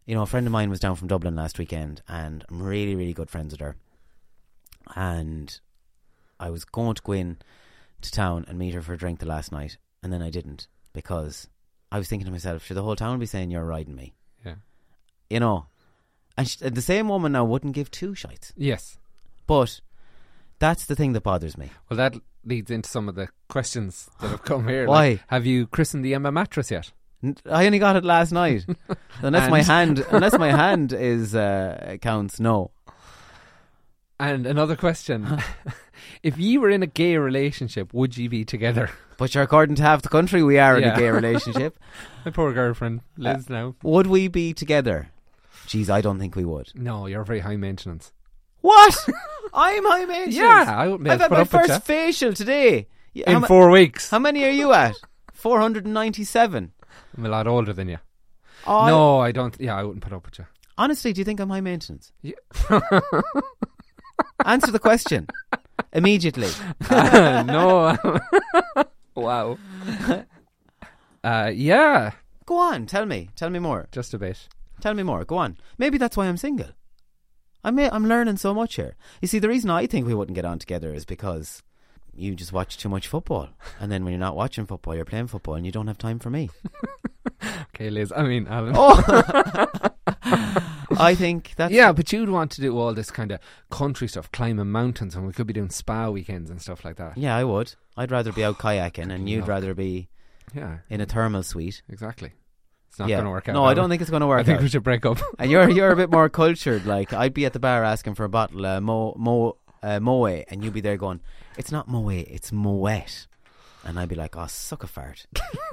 Speaker 5: you know, a friend of mine was down from Dublin last weekend, and I'm really, really good friends with her. And I was going to go in to town and meet her for a drink the last night, and then I didn't, because I was thinking to myself, should the whole town be saying you're riding me?
Speaker 6: Yeah.
Speaker 5: You know, and she, the same woman now wouldn't give two shites.
Speaker 6: Yes.
Speaker 5: But that's the thing that bothers me.
Speaker 6: Well, that leads into some of the questions that have come here.
Speaker 5: Why?
Speaker 6: Like, have you christened the Emma mattress yet?
Speaker 5: I only got it last night. Unless my
Speaker 6: And-
Speaker 5: hand, unless my hand is uh, counts, no.
Speaker 6: And another question. If you were in a gay relationship, would you be together?
Speaker 5: But you're according to half the country, we are in
Speaker 6: Yeah.
Speaker 5: a gay relationship.
Speaker 6: My poor girlfriend, Liz, now.
Speaker 5: Would we be together? Jeez, I don't think we would.
Speaker 6: No, you're very high maintenance.
Speaker 5: What? I'm high maintenance.
Speaker 6: Yeah, I wouldn't be
Speaker 5: I've
Speaker 6: able to
Speaker 5: had
Speaker 6: put
Speaker 5: my
Speaker 6: up with
Speaker 5: first
Speaker 6: you.
Speaker 5: facial today. Yeah, how
Speaker 6: In
Speaker 5: ma-
Speaker 6: four weeks.
Speaker 5: How many are you at? four hundred ninety-seven.
Speaker 6: I'm a lot older than you.
Speaker 5: Oh,
Speaker 6: No, I don't. Yeah, I wouldn't put up with you.
Speaker 5: honestly, do you think I'm high maintenance?
Speaker 6: Yeah.
Speaker 5: Answer the question immediately.
Speaker 6: No. Wow. Uh, yeah,
Speaker 5: Go on, tell me. Tell me more.
Speaker 6: just a bit.
Speaker 5: Tell me more. Go on. Maybe that's why I'm single. I'm I'm learning so much here. You see, the reason I think we wouldn't get on together is because you just watch too much football, and then when you're not watching football, you're playing football, and you don't have time for me.
Speaker 6: Okay, Liz. I mean, Alan.
Speaker 5: Oh, I think that's
Speaker 6: Yeah, but you'd want to do all this kind of country stuff, climbing mountains, and we could be doing spa weekends and stuff like that.
Speaker 5: Yeah, I would. I'd rather be out kayaking, and you'd
Speaker 6: Look.
Speaker 5: rather be
Speaker 6: Yeah,
Speaker 5: in a thermal suite.
Speaker 6: exactly. It's not
Speaker 5: yeah.
Speaker 6: going to work out.
Speaker 5: No, I
Speaker 6: Alan.
Speaker 5: don't think it's going to work
Speaker 6: I think
Speaker 5: out.
Speaker 6: we should break up.
Speaker 5: And you're you're a bit more cultured. Like, I'd be at the bar asking for a bottle of mo mo uh, moe, and you'd be there going, "It's not moe, it's moet," and I'd be like, "Oh, suck a fart."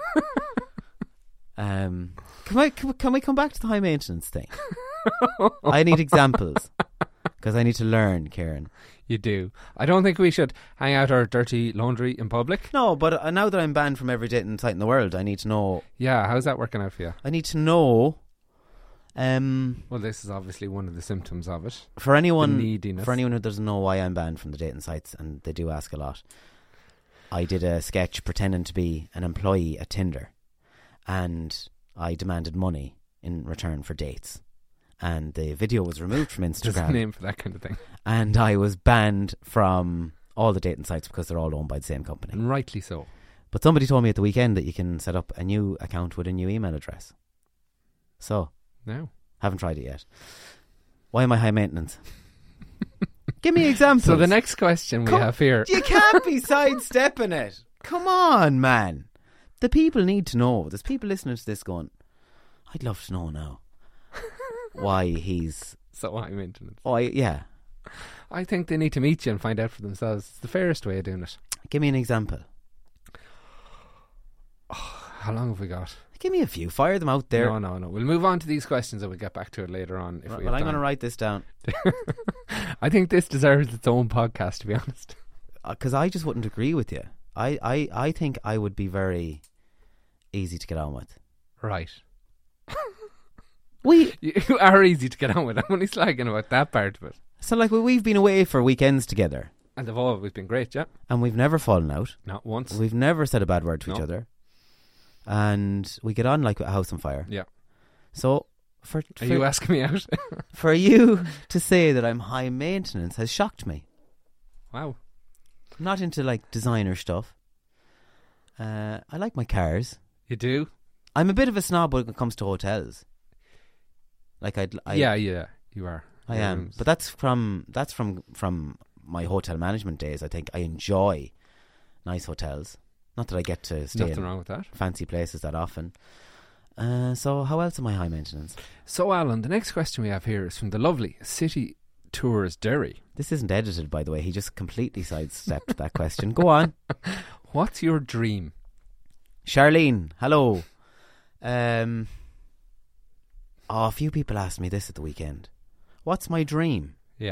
Speaker 5: um, can I can, we- can we come back to the high maintenance thing? I need examples because I need to learn, Kieran.
Speaker 6: You do. I don't think we should hang out our dirty laundry in public.
Speaker 5: No, but uh, now that I'm banned from every dating site in the world, I need to know.
Speaker 6: Yeah, how's that working out for you?
Speaker 5: I need to know. Um,
Speaker 6: Well, this is obviously one of the symptoms of it.
Speaker 5: for anyone,
Speaker 6: The neediness.
Speaker 5: for anyone who doesn't know why I'm banned from the dating sites, and they do ask a lot, I did a sketch pretending to be an employee at Tinder, and I demanded money in return for dates, and the video was removed from
Speaker 6: There's a
Speaker 5: Instagram,
Speaker 6: name for that kind of thing.
Speaker 5: and I was banned from all the dating sites because they're all owned by the same company.
Speaker 6: And rightly so.
Speaker 5: But somebody told me at the weekend that you can set up a new account with a new email address. So,
Speaker 6: No.
Speaker 5: haven't tried it yet. Why am I high maintenance? Give me examples.
Speaker 6: So the next question we
Speaker 5: Come-
Speaker 6: have here.
Speaker 5: You can't be sidestepping it. Come on, man. The people need to know. There's people listening to this going, I'd love to know now why he's...
Speaker 6: So high maintenance.
Speaker 5: Oh, I- yeah.
Speaker 6: I think they need to meet you and find out for themselves. It's the fairest way of doing it.
Speaker 5: Give me an example.
Speaker 6: How long have we got?
Speaker 5: Give me a few. Fire them out there.
Speaker 6: No, no, no. We'll move on to these questions and we'll get back to it later on. If
Speaker 5: Well,
Speaker 6: we
Speaker 5: well,
Speaker 6: have
Speaker 5: I'm going to
Speaker 6: time.
Speaker 5: write this down.
Speaker 6: I think this deserves its own podcast, to be honest.
Speaker 5: Because I just wouldn't agree with you. I, I, I think I would be very easy to get on with.
Speaker 6: Right.
Speaker 5: We
Speaker 6: You are easy to get on with. I'm only slagging about that part of it.
Speaker 5: So like we- we've been away for weekends together,
Speaker 6: And they've always been great, yeah?
Speaker 5: and we've never fallen out.
Speaker 6: Not once.
Speaker 5: We've never said a bad word to each
Speaker 6: No.
Speaker 5: other, and we get on like a house on fire.
Speaker 6: Yeah.
Speaker 5: So for for,
Speaker 6: Are you asking me out?
Speaker 5: for you to say that I'm high maintenance has shocked me.
Speaker 6: Wow.
Speaker 5: I'm not into like designer stuff. Uh, I like my cars.
Speaker 6: You do?
Speaker 5: I'm a bit of a snob when it comes to hotels. Like I'd, I,
Speaker 6: yeah, yeah, you are.
Speaker 5: I
Speaker 6: Your
Speaker 5: am.
Speaker 6: rooms.
Speaker 5: But that's from that's from from my hotel management days. I think I enjoy nice hotels. Not that I get to stay
Speaker 6: Nothing
Speaker 5: in
Speaker 6: wrong with that.
Speaker 5: fancy places that often. Uh, so how else am I high maintenance?
Speaker 6: So, Alan, the next question we have here is from the lovely City Tours Derry.
Speaker 5: This isn't edited, by the way. He just completely sidestepped that question. Go on.
Speaker 6: What's your dream?
Speaker 5: Charlene, hello. Um, oh, a few people asked me this at the weekend. What's my dream?
Speaker 6: Yeah.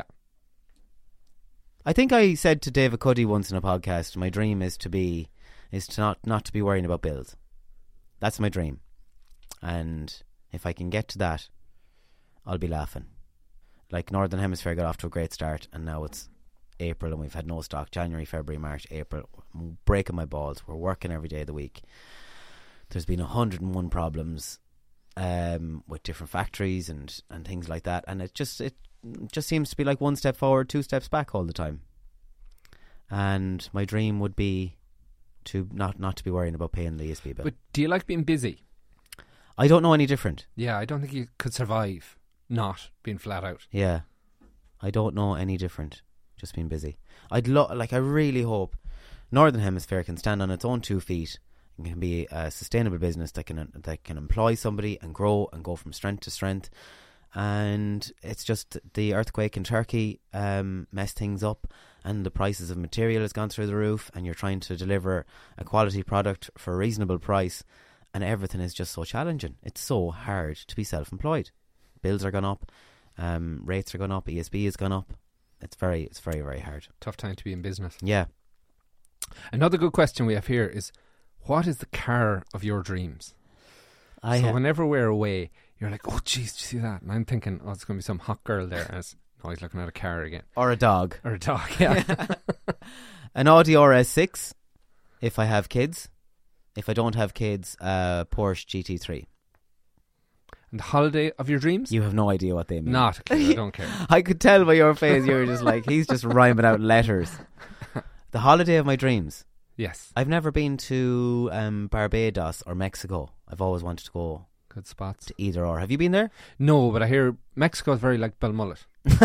Speaker 5: I think I said to David Cuddy once in a podcast, my dream is to be, is to not, not to be worrying about bills. That's my dream. And if I can get to that, I'll be laughing. Like Northern Hemisphere got off to a great start, and now it's April and we've had no stock. January, February, March, April. I'm breaking my balls. We're working every day of the week. There's been one hundred and one problems um, with different factories and, and things like that. And it just it just seems to be like one step forward, two steps back all the time. And my dream would be to not, not to be worrying about paying the E S B bill.
Speaker 6: But do you like being busy?
Speaker 5: I don't know any different.
Speaker 6: Yeah, I don't think you could survive not being flat out.
Speaker 5: Yeah. I don't know any different. Just being busy. I'd lo- like I really hope Northern Hemisphere can stand on its own two feet and can be a sustainable business that can that can employ somebody and grow and go from strength to strength. And it's just the earthquake in Turkey um, messed things up, and the prices of material has gone through the roof, and you're trying to deliver a quality product for a reasonable price, and everything is just so challenging. It's so hard to be self-employed. Bills are gone up, um, rates are gone up, E S B has gone up. It's very, it's very, very hard.
Speaker 6: Tough time to be in business.
Speaker 5: Yeah.
Speaker 6: Another good question we have here is, what is the car of your dreams?
Speaker 5: I
Speaker 6: so
Speaker 5: ha-
Speaker 6: whenever we're away, you're like, oh, jeez, did you see that? And I'm thinking, oh, it's going to be some hot girl there. And it's, oh, he's looking at a car again.
Speaker 5: Or a dog.
Speaker 6: Or a dog, yeah.
Speaker 5: An Audi R S six, if I have kids. If I don't have kids, uh, Porsche G T three.
Speaker 6: And the holiday of your dreams?
Speaker 5: You have no idea what they mean.
Speaker 6: Not a clue, I don't care.
Speaker 5: I could tell by your face, you were just like, he's just rhyming out letters. The holiday of my dreams.
Speaker 6: Yes.
Speaker 5: I've never been to um, Barbados or Mexico. I've always wanted to go
Speaker 6: Good spots.
Speaker 5: to either or. Have you been there?
Speaker 6: No, but I hear Mexico's very like Belmullet.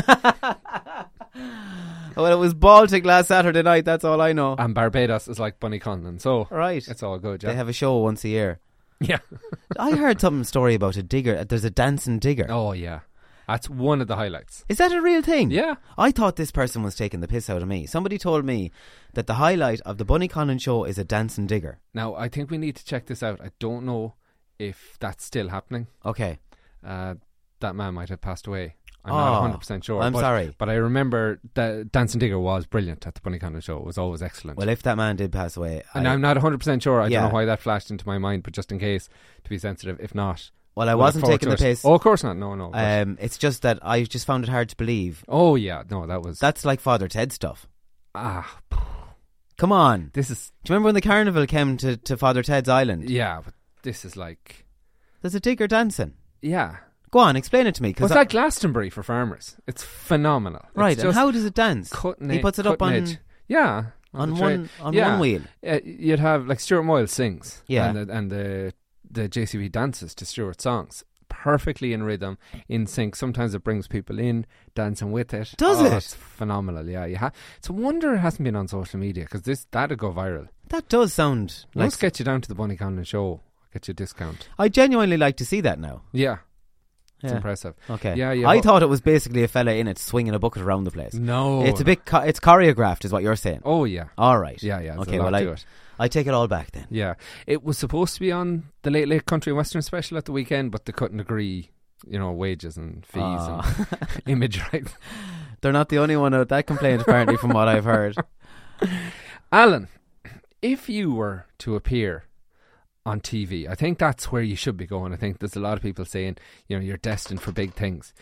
Speaker 5: Well, it was Baltic last Saturday night, that's all I know.
Speaker 6: And Barbados is like Bunny Conlon. So
Speaker 5: Right.
Speaker 6: it's all good, yeah.
Speaker 5: They have a show once a year.
Speaker 6: Yeah.
Speaker 5: I heard some story about a digger. There's a dancing digger.
Speaker 6: Oh, yeah. That's one of the highlights.
Speaker 5: Is that a real thing?
Speaker 6: Yeah.
Speaker 5: I thought this person was taking the piss out of me. Somebody told me that the highlight of the Bunny Conlon show is a dancing digger.
Speaker 6: Now, I think we need to check this out. I don't know if that's still happening.
Speaker 5: Okay.
Speaker 6: Uh, that man might have passed away. I'm
Speaker 5: Oh,
Speaker 6: not one hundred percent sure.
Speaker 5: I'm
Speaker 6: but,
Speaker 5: sorry.
Speaker 6: But I remember that Dancing Digger was brilliant at the Bunny Conlon show. It was always excellent.
Speaker 5: Well, if that man did pass away...
Speaker 6: and
Speaker 5: I,
Speaker 6: I'm not one hundred percent sure. I
Speaker 5: Yeah.
Speaker 6: don't know why that flashed into my mind, but just in case, to be sensitive, if not...
Speaker 5: well, I
Speaker 6: we'll
Speaker 5: wasn't
Speaker 6: look forward
Speaker 5: taking
Speaker 6: to
Speaker 5: the
Speaker 6: it.
Speaker 5: piss.
Speaker 6: Oh, of course not. No, no. but-
Speaker 5: Um, it's just that I just found it hard to believe.
Speaker 6: oh, yeah. No, that was...
Speaker 5: That's like Father Ted stuff.
Speaker 6: ah,
Speaker 5: Come on.
Speaker 6: this is...
Speaker 5: Do you remember when the carnival came to, to Father Ted's island?
Speaker 6: Yeah, but this is like...
Speaker 5: There's a digger dancing.
Speaker 6: Yeah.
Speaker 5: Go on, explain it to me.
Speaker 6: Well,
Speaker 5: 'cause
Speaker 6: it's
Speaker 5: I-
Speaker 6: like Glastonbury for farmers. It's phenomenal. It's
Speaker 5: right, and
Speaker 6: just
Speaker 5: how does it dance?
Speaker 6: cutting
Speaker 5: He
Speaker 6: it-
Speaker 5: puts it up
Speaker 6: cutting
Speaker 5: on
Speaker 6: edge. Yeah.
Speaker 5: on
Speaker 6: the tray.
Speaker 5: one on
Speaker 6: Yeah.
Speaker 5: one wheel.
Speaker 6: Uh, you'd have, like, Stuart Moyle sings.
Speaker 5: Yeah.
Speaker 6: And the, and the, the J C B dances to Stuart's songs. Perfectly in rhythm, in sync. Sometimes it brings people in, dancing with it.
Speaker 5: Does
Speaker 6: oh,
Speaker 5: it?
Speaker 6: It's phenomenal, yeah. You ha- it's a wonder it hasn't been on social media, because this that'd go viral.
Speaker 5: That does sound like...
Speaker 6: Let's get you down to the Bunny Conlon show. Get you a discount.
Speaker 5: I genuinely like to see that now.
Speaker 6: Yeah. It's
Speaker 5: Yeah.
Speaker 6: impressive.
Speaker 5: Okay.
Speaker 6: Yeah, yeah,
Speaker 5: I
Speaker 6: but-
Speaker 5: thought it was basically a fella in it swinging a bucket around the place.
Speaker 6: No.
Speaker 5: It's a bit... Co- it's choreographed is what you're saying.
Speaker 6: Oh, yeah.
Speaker 5: All right.
Speaker 6: Yeah, yeah. there's
Speaker 5: Okay,
Speaker 6: a lot
Speaker 5: well, I,
Speaker 6: to it.
Speaker 5: I take it all back then.
Speaker 6: Yeah. It was supposed to be on the Late Late Country and Western special at the weekend, but they couldn't agree, you know, wages and fees
Speaker 5: Ah.
Speaker 6: and image rights.
Speaker 5: They're not the only one out that complained, apparently, from what I've heard.
Speaker 6: Alan, if you were to appear on T V, I think that's where you should be going. I think there's a lot of people saying, you know, you're destined for big things.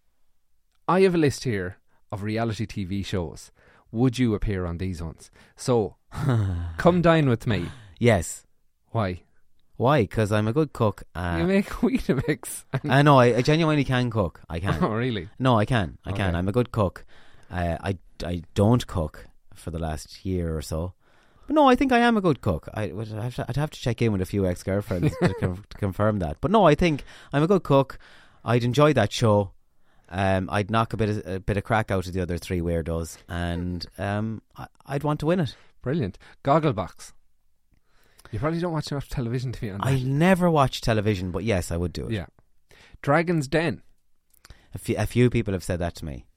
Speaker 6: I have a list here of reality T V shows. Would you appear on these ones? So, come dine with me.
Speaker 5: Yes.
Speaker 6: Why?
Speaker 5: Why? Because I'm a good cook. Uh,
Speaker 6: You make Weetabix.
Speaker 5: I know, I, I genuinely can cook. I can.
Speaker 6: Oh, really?
Speaker 5: No, I can. I can.
Speaker 6: Okay.
Speaker 5: I'm a good cook. Uh, I, I don't cook for the last year or so. But no, I think I am a good cook. I would have to, I'd have to check in with a few ex-girlfriends to, com- to confirm that. But no, I think I'm a good cook. I'd enjoy that show. Um, I'd knock a bit of, a bit of crack out of the other three weirdos, and um, I, I'd want to win it.
Speaker 6: Brilliant. Gogglebox. You probably don't watch enough television to be on that.
Speaker 5: I never watch television, but yes, I would do it.
Speaker 6: Yeah. Dragon's Den.
Speaker 5: A few, a few people have said that to me.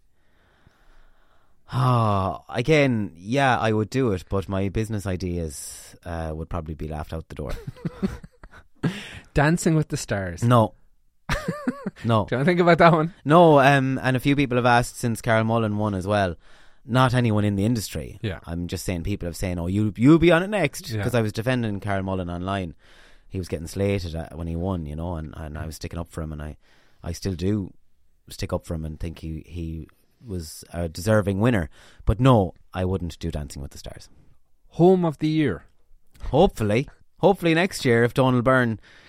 Speaker 5: Oh, again, yeah, I would do it, but my business ideas uh, would probably be laughed out the door.
Speaker 6: Dancing with the Stars.
Speaker 5: No. No.
Speaker 6: Do you want to think about that one?
Speaker 5: No, um, and a few people have asked since Carl Mullen won as well. Not anyone in the industry.
Speaker 6: Yeah.
Speaker 5: I'm just saying people have saying, oh, you, you'll be on it next.
Speaker 6: Yeah.
Speaker 5: Because I was defending Carl Mullen online. He was getting slated at, when he won, you know, and, and I was sticking up for him, and I, I still do stick up for him and think he, he was a deserving winner. But no, I wouldn't do Dancing with the Stars.
Speaker 6: Home of the Year.
Speaker 5: Hopefully. Hopefully next year, if Donald Byrne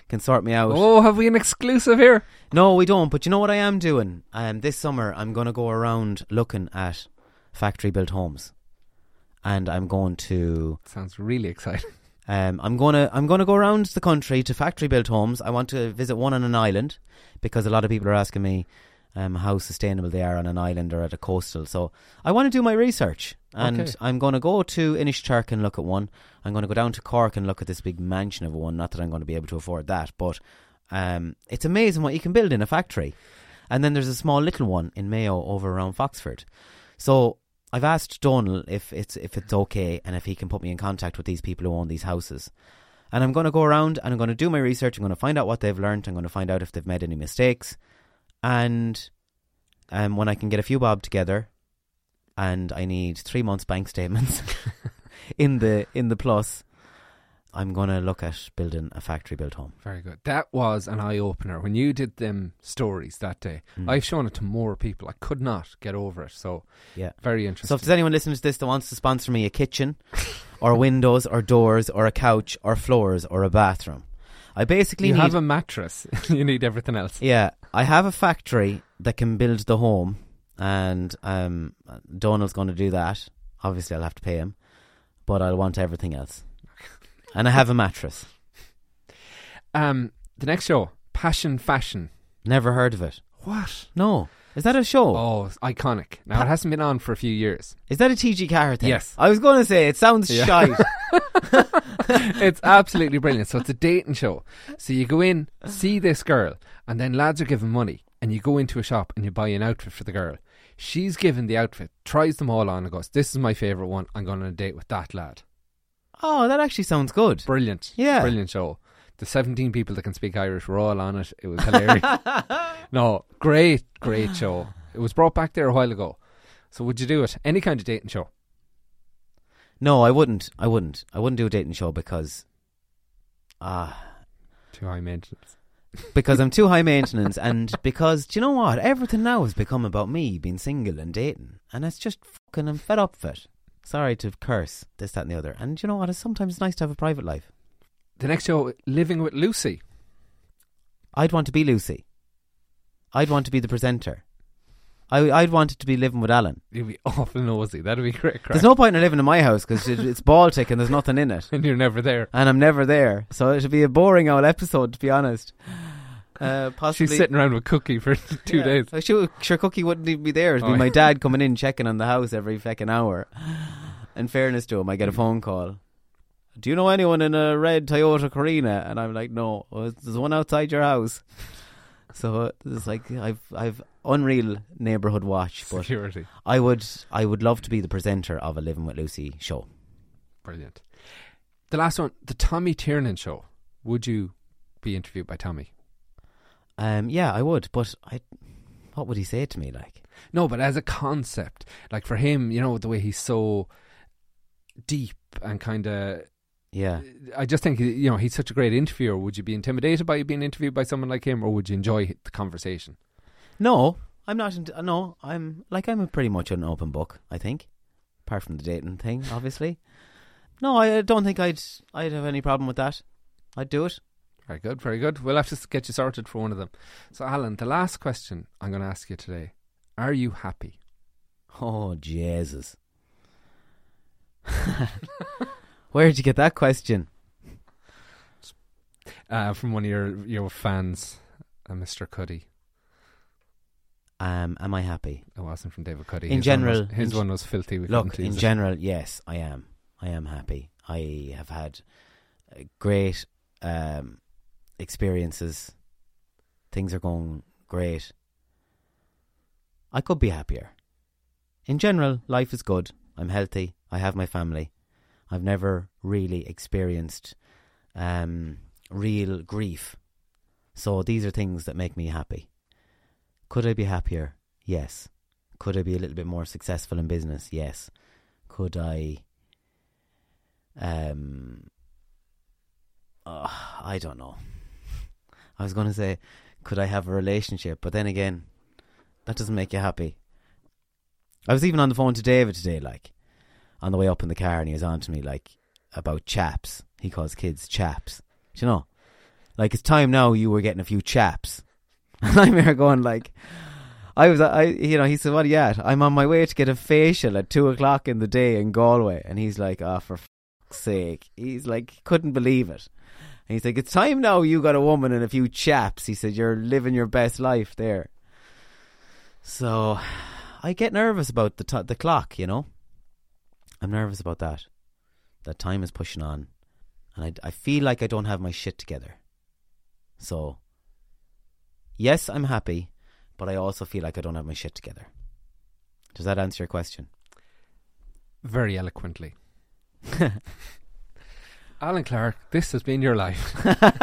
Speaker 5: can sort me out.
Speaker 6: Oh, have we an exclusive here?
Speaker 5: No, we don't. But you know what I am doing? Um, this summer, I'm going to go around looking at factory-built homes, and I'm going to.
Speaker 6: Sounds really exciting.
Speaker 5: Um, I'm gonna I'm gonna go around the country to factory-built homes. I want to visit one on an island because a lot of people are asking me um, how sustainable they are on an island or at a coastal. So I want to do my research, and
Speaker 6: Okay.
Speaker 5: I'm going to go to Inishturk and look at one. I'm going to go down to Cork and look at this big mansion of one. Not that I'm going to be able to afford that, but um, it's amazing what you can build in a factory. And then there's a small little one in Mayo over around Foxford. So I've asked Donal if it's if it's okay and if he can put me in contact with these people who own these houses. And I'm going to go around and I'm going to do my research. I'm going to find out what they've learned. I'm going to find out if they've made any mistakes. And um, when I can get a few bob together, and I need three months bank statements in the in the plus, I'm going to look at building a factory-built home.
Speaker 6: Very good. That was an eye-opener. When you did them stories that day,
Speaker 5: Mm.
Speaker 6: I've shown it to more people. I could not get over it. So,
Speaker 5: Yeah.
Speaker 6: very interesting.
Speaker 5: So if there's anyone listening to this that wants to sponsor me a kitchen or windows or doors or a couch or floors or a bathroom, I basically
Speaker 6: you
Speaker 5: need...
Speaker 6: have a mattress. You need everything else.
Speaker 5: Yeah, I have a factory that can build the home, and um, Donald's going to do that. Obviously, I'll have to pay him, but I'll want everything else. And I have a mattress.
Speaker 6: Um, the next show, Passion Fashion.
Speaker 5: Never heard of it.
Speaker 6: What?
Speaker 5: No. Is that a show?
Speaker 6: Oh, it's iconic. Now, it hasn't been on for a few years.
Speaker 5: Is that a T G Carr thing?
Speaker 6: Yes.
Speaker 5: I was going to say, it sounds
Speaker 6: Yeah.
Speaker 5: shite.
Speaker 6: It's absolutely brilliant. So it's a dating show. So you go in, see this girl, and then lads are given money, and you go into a shop and you buy an outfit for the girl. She's given the outfit, tries them all on, and goes, "This is my favourite one. I'm going on a date with that lad."
Speaker 5: Oh, that actually sounds good.
Speaker 6: Brilliant.
Speaker 5: Yeah.
Speaker 6: Brilliant show. The seventeen people that can speak Irish were all on it. It was hilarious. No, great, great show. It was brought back there a while ago. So would you do it? Any kind of dating show?
Speaker 5: No, I wouldn't. I wouldn't. I wouldn't do a dating show because... Ah...
Speaker 6: Too high maintenance.
Speaker 5: because I'm too high maintenance, and because, do you know what? Everything now has become about me being single and dating, and it's just fucking, I'm fed up with it. Sorry to curse, this, that and the other. And do you know what? It's sometimes nice to have a private life.
Speaker 6: The next show, Living with Lucy.
Speaker 5: I'd want to be Lucy. I'd want to be the presenter. I, I'd want it to be Living with Alan.
Speaker 6: You'd be awful nosy. That'd be great crack.
Speaker 5: There's no point in living in my house because it, it's Baltic and there's nothing in it.
Speaker 6: And you're never there.
Speaker 5: And I'm never there. So it'll be a boring old episode, to be honest. Uh, possibly.
Speaker 6: She's sitting around with Cookie for two
Speaker 5: Yeah.
Speaker 6: days.
Speaker 5: I'm sure, sure Cookie wouldn't even be there. It'd
Speaker 6: Oh,
Speaker 5: be my
Speaker 6: yeah.
Speaker 5: dad coming in checking on the house every fucking hour. In fairness to him, I get a phone call. Do you know anyone in a red Toyota Carina? And I'm like, no, well, there's one outside your house. So uh, it's like I've I've unreal neighbourhood watch, but
Speaker 6: Security.
Speaker 5: I would I would love to be the presenter of a Living with Lucy show.
Speaker 6: Brilliant. The last one, the Tommy Tiernan show. Would you be interviewed by Tommy?
Speaker 5: Um, yeah, I would, but I, what would he say to me? Like,
Speaker 6: No, but as a concept, like for him, you know, the way he's so deep and kind of.
Speaker 5: yeah,
Speaker 6: I just think, you know, he's such a great interviewer. Would you be intimidated by being interviewed by someone like him, or would you enjoy the conversation?
Speaker 5: no, I'm not. Into, no, I'm like I'm a pretty much an open book. I think, apart from the dating thing, obviously. No, I don't think I'd I'd have any problem with that. I'd do it.
Speaker 6: Very good, very good. We'll have to get you sorted for one of them. So, Alan, the last question I'm going to ask you today. Are you happy?
Speaker 5: Oh, Jesus. Where did you get that question?
Speaker 6: Uh, from one of your, your fans, uh, Mister Cuddy.
Speaker 5: Um, am I happy?
Speaker 6: It wasn't from David Cuddy.
Speaker 5: In
Speaker 6: his
Speaker 5: general-
Speaker 6: one was, his
Speaker 5: in-
Speaker 6: one was filthy. We
Speaker 5: Look,
Speaker 6: couldn't
Speaker 5: in
Speaker 6: use it.
Speaker 5: general, yes, I am. I am happy. I have had uh, great um, experiences. Things are going great. I could be happier. In general, life is good. I'm healthy. I have my family. I've never really experienced um, real grief. So these are things that make me happy. Could I be happier? Yes. Could I be a little bit more successful in business? Yes. Could I... Um, uh, I don't know. I was going to say, could I have a relationship? But then again, that doesn't make you happy. I was even on the phone to David today, like, on the way up in the car, and he was on to me, like, about chaps. He calls kids chaps. Do you know? Like, it's time now you were getting a few chaps. And I'm here going like, I was, I, you know, he said, what are you at? I'm on my way to get a facial at two o'clock in the day in Galway. And he's like, oh, for fuck's sake. He's like, couldn't believe it. And he's like, it's time now you got a woman and a few chaps. He said, you're living your best life there. So I get nervous about the t- the clock, you know. I'm nervous about that. That time is pushing on. And I, I feel like I don't have my shit together. So, yes, I'm happy, but I also feel like I don't have my shit together. Does that answer your question?
Speaker 6: Very eloquently. Alan Clark, this has been your life.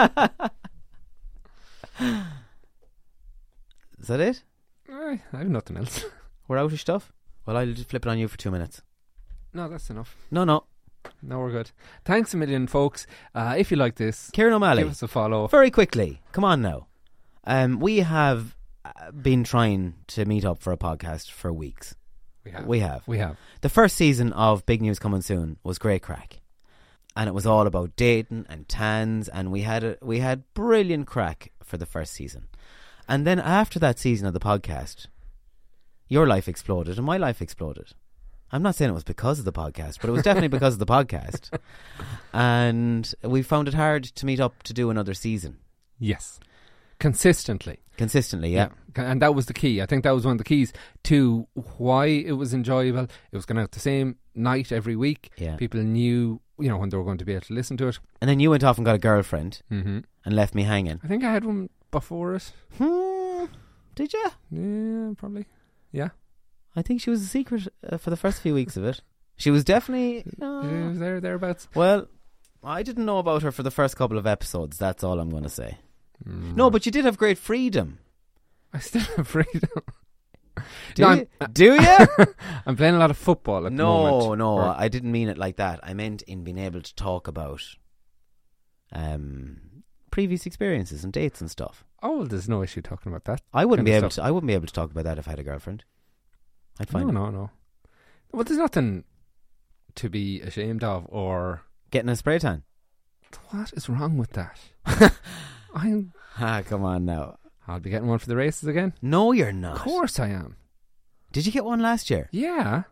Speaker 5: Is that it?
Speaker 6: I, I have nothing else.
Speaker 5: We're out of stuff? Well, I'll just flip it on you for two minutes.
Speaker 6: No, that's enough.
Speaker 5: No, no.
Speaker 6: No, we're good. Thanks a million, folks. Uh, if you like this,
Speaker 5: Kieran O'Malley,
Speaker 6: give us a follow.
Speaker 5: Very quickly. Come on now. Um, we have uh, been trying to meet up for a podcast for weeks.
Speaker 6: We have.
Speaker 5: We have.
Speaker 6: We have.
Speaker 5: The first season of Big News Coming Soon was great crack. And it was all about dating and tans, and we had a, we had brilliant crack for the first season. And then after that season of the podcast, your life exploded and my life exploded. I'm not saying it was because of the podcast, but it was definitely because of the podcast. And we found it hard to meet up to do another season.
Speaker 6: Yes. Consistently.
Speaker 5: Consistently, yeah.
Speaker 6: yeah. And that was the key. I think that was one of the keys to why it was enjoyable. It was going out the same night every week.
Speaker 5: Yeah.
Speaker 6: People knew, you know, when they were going to be able to listen to it.
Speaker 5: And then you went off and got a girlfriend
Speaker 6: mm-hmm.
Speaker 5: and left me hanging.
Speaker 6: I think I had one before it.
Speaker 5: Hmm. Did you?
Speaker 6: Yeah, probably. Yeah.
Speaker 5: I think she was a secret uh, for the first few weeks of it. She was definitely... Uh,
Speaker 6: She was there, thereabouts.
Speaker 5: Well, I didn't know about her for the first couple of episodes. That's all I'm going to say.
Speaker 6: Mm.
Speaker 5: No, but you did have great freedom.
Speaker 6: I still have freedom.
Speaker 5: Do
Speaker 6: no,
Speaker 5: you? Do you?
Speaker 6: I'm playing a lot of football at
Speaker 5: no,
Speaker 6: the moment.
Speaker 5: No,
Speaker 6: Or,
Speaker 5: I didn't mean it like that. I meant in being able to talk about um, previous experiences and dates and stuff.
Speaker 6: Oh, well, there's no issue talking about that.
Speaker 5: I wouldn't be able
Speaker 6: stuff.
Speaker 5: to. I wouldn't be able to talk about that if I had a girlfriend. I'd find
Speaker 6: No, no, no. Well, there's nothing to be ashamed of or...
Speaker 5: Getting a spray tan.
Speaker 6: What is wrong with that? I'm...
Speaker 5: Ah, come on now.
Speaker 6: I'll be getting one for the races again.
Speaker 5: No, you're not.
Speaker 6: Of course I am.
Speaker 5: Did you get one last year?
Speaker 6: Yeah.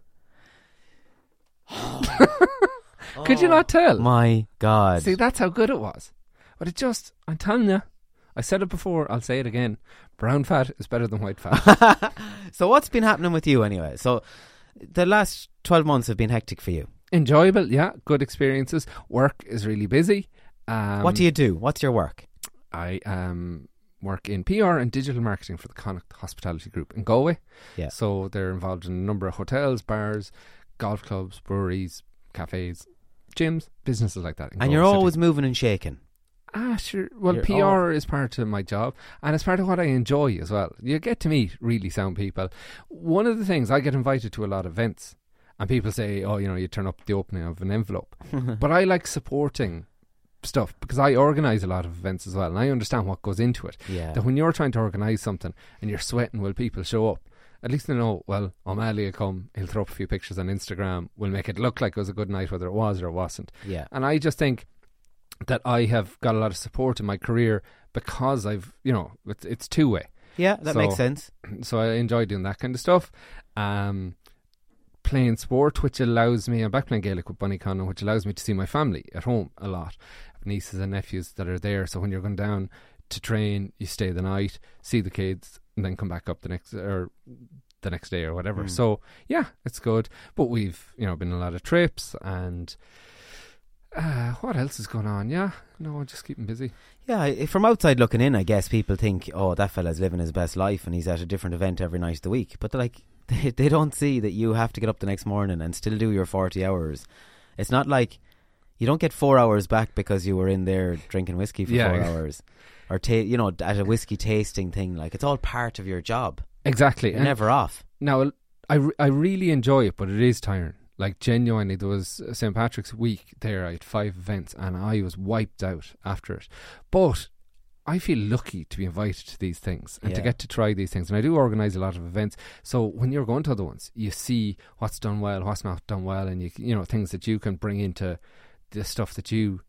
Speaker 6: Could you not tell?
Speaker 5: My God.
Speaker 6: See, that's how good it was. But it just, I'm telling you, I said it before, I'll say it again. Brown fat is better than white fat.
Speaker 5: So what's been happening with you anyway? So the last twelve months have been hectic for you.
Speaker 6: Enjoyable, yeah. Good experiences. Work is really busy. Um,
Speaker 5: What do you do? What's your work?
Speaker 6: I um, work in P R and digital marketing for the Connacht Hospitality Group in Galway.
Speaker 5: Yeah.
Speaker 6: So they're involved in a number of hotels, bars, golf clubs, breweries, cafes, gyms, businesses like that. in
Speaker 5: And you're
Speaker 6: Galway City.
Speaker 5: always moving and shaking.
Speaker 6: Ah, sure. Well,
Speaker 5: You're
Speaker 6: P R is part of my job, and it's part of what I enjoy as well. You get to meet really sound people. One of the things, I get invited to a lot of events, and people say, oh, you know, you turn up the opening of an envelope. But I like supporting stuff because I organise a lot of events as well, and I understand what goes into it.
Speaker 5: Yeah.
Speaker 6: That when you're trying to organise something and you're sweating while people show up, at least they know, well, O'Malley will come, he'll throw up a few pictures on Instagram, we'll make it look like it was a good night, whether it was or it wasn't.
Speaker 5: Yeah.
Speaker 6: And I just think that I have got a lot of support in my career because I've, you know, it's, it's two-way.
Speaker 5: Yeah, that
Speaker 6: So-
Speaker 5: makes sense.
Speaker 6: So I enjoy doing that kind of stuff. Um, playing sport, which allows me, I'm back playing Gaelic with Bunny Connon, which allows me to see my family at home a lot. I have nieces and nephews that are there, so when you're going down to train, you stay the night, see the kids, and then come back up the next or the next day or whatever.
Speaker 5: Mm.
Speaker 6: So yeah, it's good. But we've, you know, been on a lot of trips and uh, what else is going on? Yeah, no, just keeping busy.
Speaker 5: Yeah, I- from outside looking in, I guess people think, oh, that fella's living his best life and he's at a different event every night of the week. But they're like, they, they don't see that you have to get up the next morning and still do your forty hours. It's not like you don't get four hours back because you were in there drinking whiskey for
Speaker 6: Yeah.
Speaker 5: four hours. Or, ta- you know, at a whiskey tasting thing. Like, it's all part of your job.
Speaker 6: Exactly.
Speaker 5: You're
Speaker 6: And
Speaker 5: never off.
Speaker 6: now, I, re- I really enjoy it, but it is tiring. Like, genuinely, there was Saint Patrick's week there. I had five events and I was wiped out after it. But I feel lucky to be invited to these things and to
Speaker 5: Yeah.
Speaker 6: get to try these things. And I do organise a lot of events. So when you're going to other ones, you see what's done well, what's not done well, and you you know things that you can bring into the stuff that you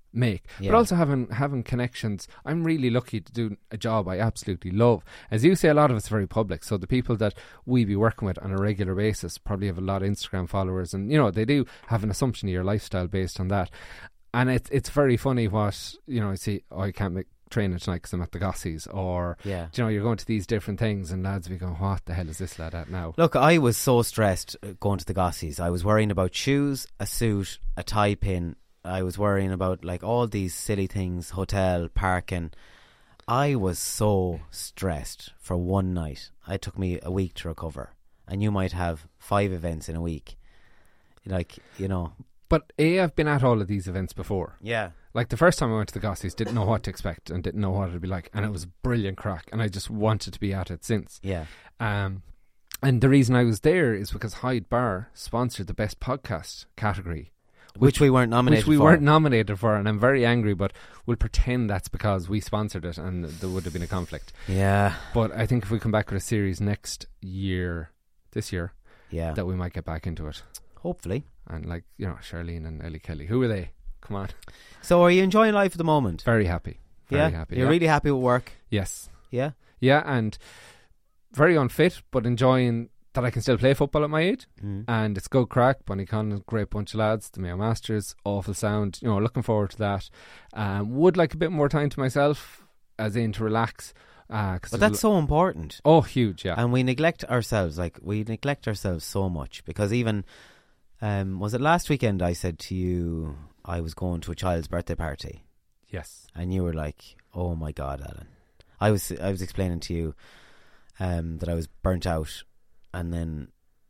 Speaker 6: make.
Speaker 5: Yeah.
Speaker 6: But also having having connections. I'm really lucky to do a job I absolutely love. As you say, a lot of it's very public. So the people that we be working with on a regular basis probably have a lot of Instagram followers, and you know they do have an assumption of your lifestyle based on that. And it's it's very funny what you know. I see. Oh, I can't make training tonight because I'm at the Gossies, or
Speaker 5: Yeah.
Speaker 6: you know, you're going to these different things, and lads be going, "What the hell is this lad at now?"
Speaker 5: Look, I was so stressed uh, going to the Gossies. I was worrying about shoes, a suit, a tie pin. I was worrying about like all these silly things, hotel, parking. I was so stressed for one night. It took me a week to recover. And you might have five events in a week. Like, you know.
Speaker 6: But A, I've been at all of these events before.
Speaker 5: Yeah.
Speaker 6: Like the first time I went to the Gossies, didn't know what to expect and didn't know what it'd be like, and it was brilliant crack, and I just wanted to be at it since.
Speaker 5: Yeah.
Speaker 6: Um, and the reason I was there is because Hyde Bar sponsored the best podcast category,
Speaker 5: Which, we weren't nominated
Speaker 6: which we
Speaker 5: for.
Speaker 6: weren't nominated for, and I'm very angry, but we'll pretend that's because we sponsored it and there would have been a conflict.
Speaker 5: Yeah.
Speaker 6: But I think if we come back with a series next year, this year,
Speaker 5: Yeah.
Speaker 6: that we might get back into it.
Speaker 5: Hopefully.
Speaker 6: And like, you know, Charlene and Ellie Kelly, who are they? Come on.
Speaker 5: So are you enjoying life at the moment?
Speaker 6: Very happy. Very
Speaker 5: yeah.
Speaker 6: happy.
Speaker 5: You're
Speaker 6: yeah.
Speaker 5: really happy with work?
Speaker 6: Yes.
Speaker 5: Yeah.
Speaker 6: Yeah, and very unfit, but enjoying that I can still play football at my age.
Speaker 5: Mm.
Speaker 6: And it's good crack. Bunny Conlon, great bunch of lads. The Mayo Masters, awful sound. You know, looking forward to that. Um, would like a bit more time to myself, as in to relax. Uh, 'cause
Speaker 5: But
Speaker 6: there's
Speaker 5: that's
Speaker 6: a
Speaker 5: so important.
Speaker 6: lo- oh, huge, yeah.
Speaker 5: And we neglect ourselves. Like, we neglect ourselves so much. Because even, um, was it last weekend I said to you I was going to a child's birthday party?
Speaker 6: Yes.
Speaker 5: And you were like, oh my God, Alan. I was I was explaining to you um, that I was burnt out. And then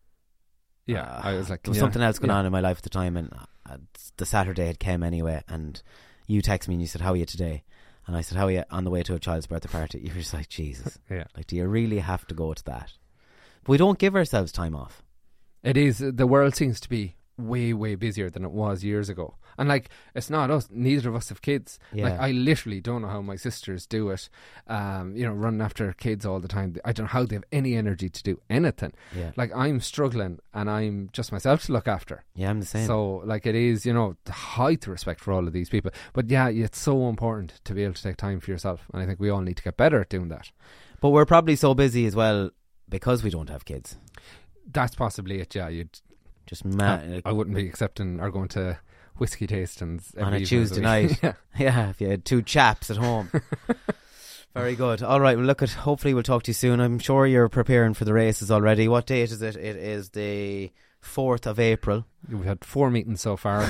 Speaker 6: Yeah,
Speaker 5: uh,
Speaker 6: I was like,
Speaker 5: there was
Speaker 6: yeah,
Speaker 5: something else going
Speaker 6: yeah.
Speaker 5: on in my life at the time, and uh, the Saturday had came anyway, and you texted me and you said, how are you today? And I said, how are you on the way to a child's birthday party? You were just like, Jesus.
Speaker 6: Yeah.
Speaker 5: Like, do you really have to go to that? But we don't give ourselves time off.
Speaker 6: It is. The world seems to be way, way busier than it was years ago. And like, it's not us. Neither of us have kids.
Speaker 5: Yeah.
Speaker 6: Like, I literally don't know how my sisters do it. Um, you know, running after kids all the time. I don't know how they have any energy to do anything.
Speaker 5: Yeah.
Speaker 6: Like, I'm struggling and I'm just myself to look after.
Speaker 5: Yeah, I'm the same.
Speaker 6: So, like, it is, you know, the height of respect for all of these people. But yeah, it's so important to be able to take time for yourself. And I think we all need to get better at doing that.
Speaker 5: But we're probably so busy as well because we don't have kids.
Speaker 6: That's possibly it, yeah. You'd,
Speaker 5: Just mad.
Speaker 6: I wouldn't be accepting or going to whiskey tastings
Speaker 5: On
Speaker 6: every
Speaker 5: a
Speaker 6: evening
Speaker 5: Tuesday
Speaker 6: of the week.
Speaker 5: night.
Speaker 6: yeah.
Speaker 5: Yeah, if you had two chaps at home. Very good. All right, well, look, at. hopefully we'll talk to you soon. I'm sure you're preparing for the races already. What date is it? It is the fourth of April.
Speaker 6: We've had four meetings so far.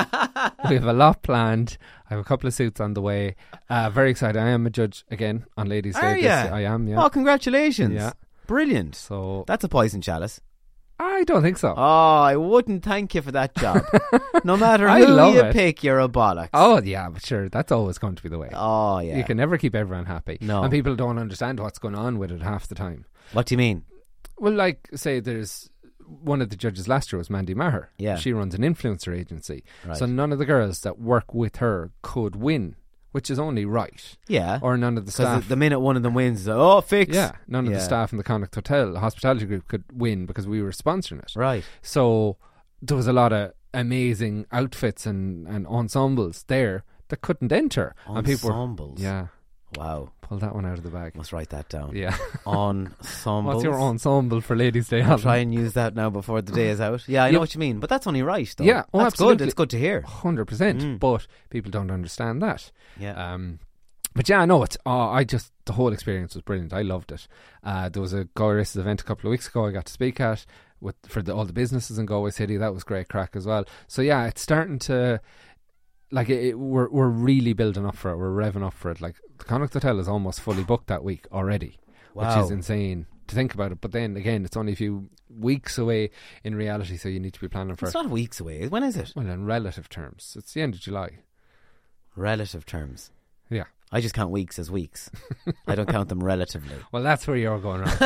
Speaker 6: We have a lot planned. I have a couple of suits on the way. Uh, very excited. I am a judge again on Ladies' Day.
Speaker 5: Are
Speaker 6: this-
Speaker 5: ya?
Speaker 6: I am, yeah.
Speaker 5: Oh, congratulations.
Speaker 6: Yeah.
Speaker 5: Brilliant.
Speaker 6: So
Speaker 5: That's a poison chalice.
Speaker 6: I don't think so.
Speaker 5: Oh, I wouldn't thank you for that job. No matter
Speaker 6: I
Speaker 5: who
Speaker 6: love
Speaker 5: you
Speaker 6: it.
Speaker 5: pick, you're a bollocks.
Speaker 6: Oh, yeah, but sure, that's always going to be the way.
Speaker 5: Oh, yeah.
Speaker 6: You can never keep everyone happy.
Speaker 5: No.
Speaker 6: And people don't understand what's going on with it half the time.
Speaker 5: What do you mean?
Speaker 6: Well, like, say there's one of the judges last year was Mandy Maher.
Speaker 5: Yeah.
Speaker 6: She runs an influencer agency.
Speaker 5: Right.
Speaker 6: So none of the girls that work with her could win, which is only right.
Speaker 5: Yeah.
Speaker 6: Or none of the
Speaker 5: Because
Speaker 6: staff.
Speaker 5: the minute one of them wins, it's like, oh, fix.
Speaker 6: Yeah, none of
Speaker 5: Yeah.
Speaker 6: the staff in the Connacht Hotel, the hospitality group, could win because we were sponsoring it.
Speaker 5: Right.
Speaker 6: So there was a lot of amazing outfits and, and ensembles there that couldn't enter. And people were,
Speaker 5: Ensembles.
Speaker 6: yeah,
Speaker 5: Wow.
Speaker 6: pull that one out of the bag.
Speaker 5: Must write that down.
Speaker 6: Yeah.
Speaker 5: Ensembles.
Speaker 6: What's your ensemble for Ladies' Day?
Speaker 5: I'll
Speaker 6: Alan?
Speaker 5: try and use that now before the day is out. Yeah, I know
Speaker 6: Yeah.
Speaker 5: what you mean, but that's only right, though.
Speaker 6: Yeah, oh,
Speaker 5: that's
Speaker 6: absolutely.
Speaker 5: good. It's good to hear.
Speaker 6: one hundred percent.
Speaker 5: Mm.
Speaker 6: But people don't understand that.
Speaker 5: Yeah.
Speaker 6: Um, but yeah, no, it's. Oh, I just the whole experience was brilliant. I loved it. Uh, there was a Galway Races event a couple of weeks ago. I got to speak at with for the, all the businesses in Galway City. That was great crack as well. So yeah, it's starting to like it, it, we're we're really building up for it. We're revving up for it. Like the Connacht Hotel is almost fully booked that week already,
Speaker 5: Wow.
Speaker 6: which is insane to think about it. But then again, it's only a few weeks away in reality, so you need to be planning for
Speaker 5: It's
Speaker 6: it.
Speaker 5: not weeks away. When is it?
Speaker 6: Well, in relative terms, it's the end of July.
Speaker 5: Relative terms.
Speaker 6: Yeah.
Speaker 5: I just count weeks as weeks. I don't count them relatively.
Speaker 6: Well, that's where you're going wrong.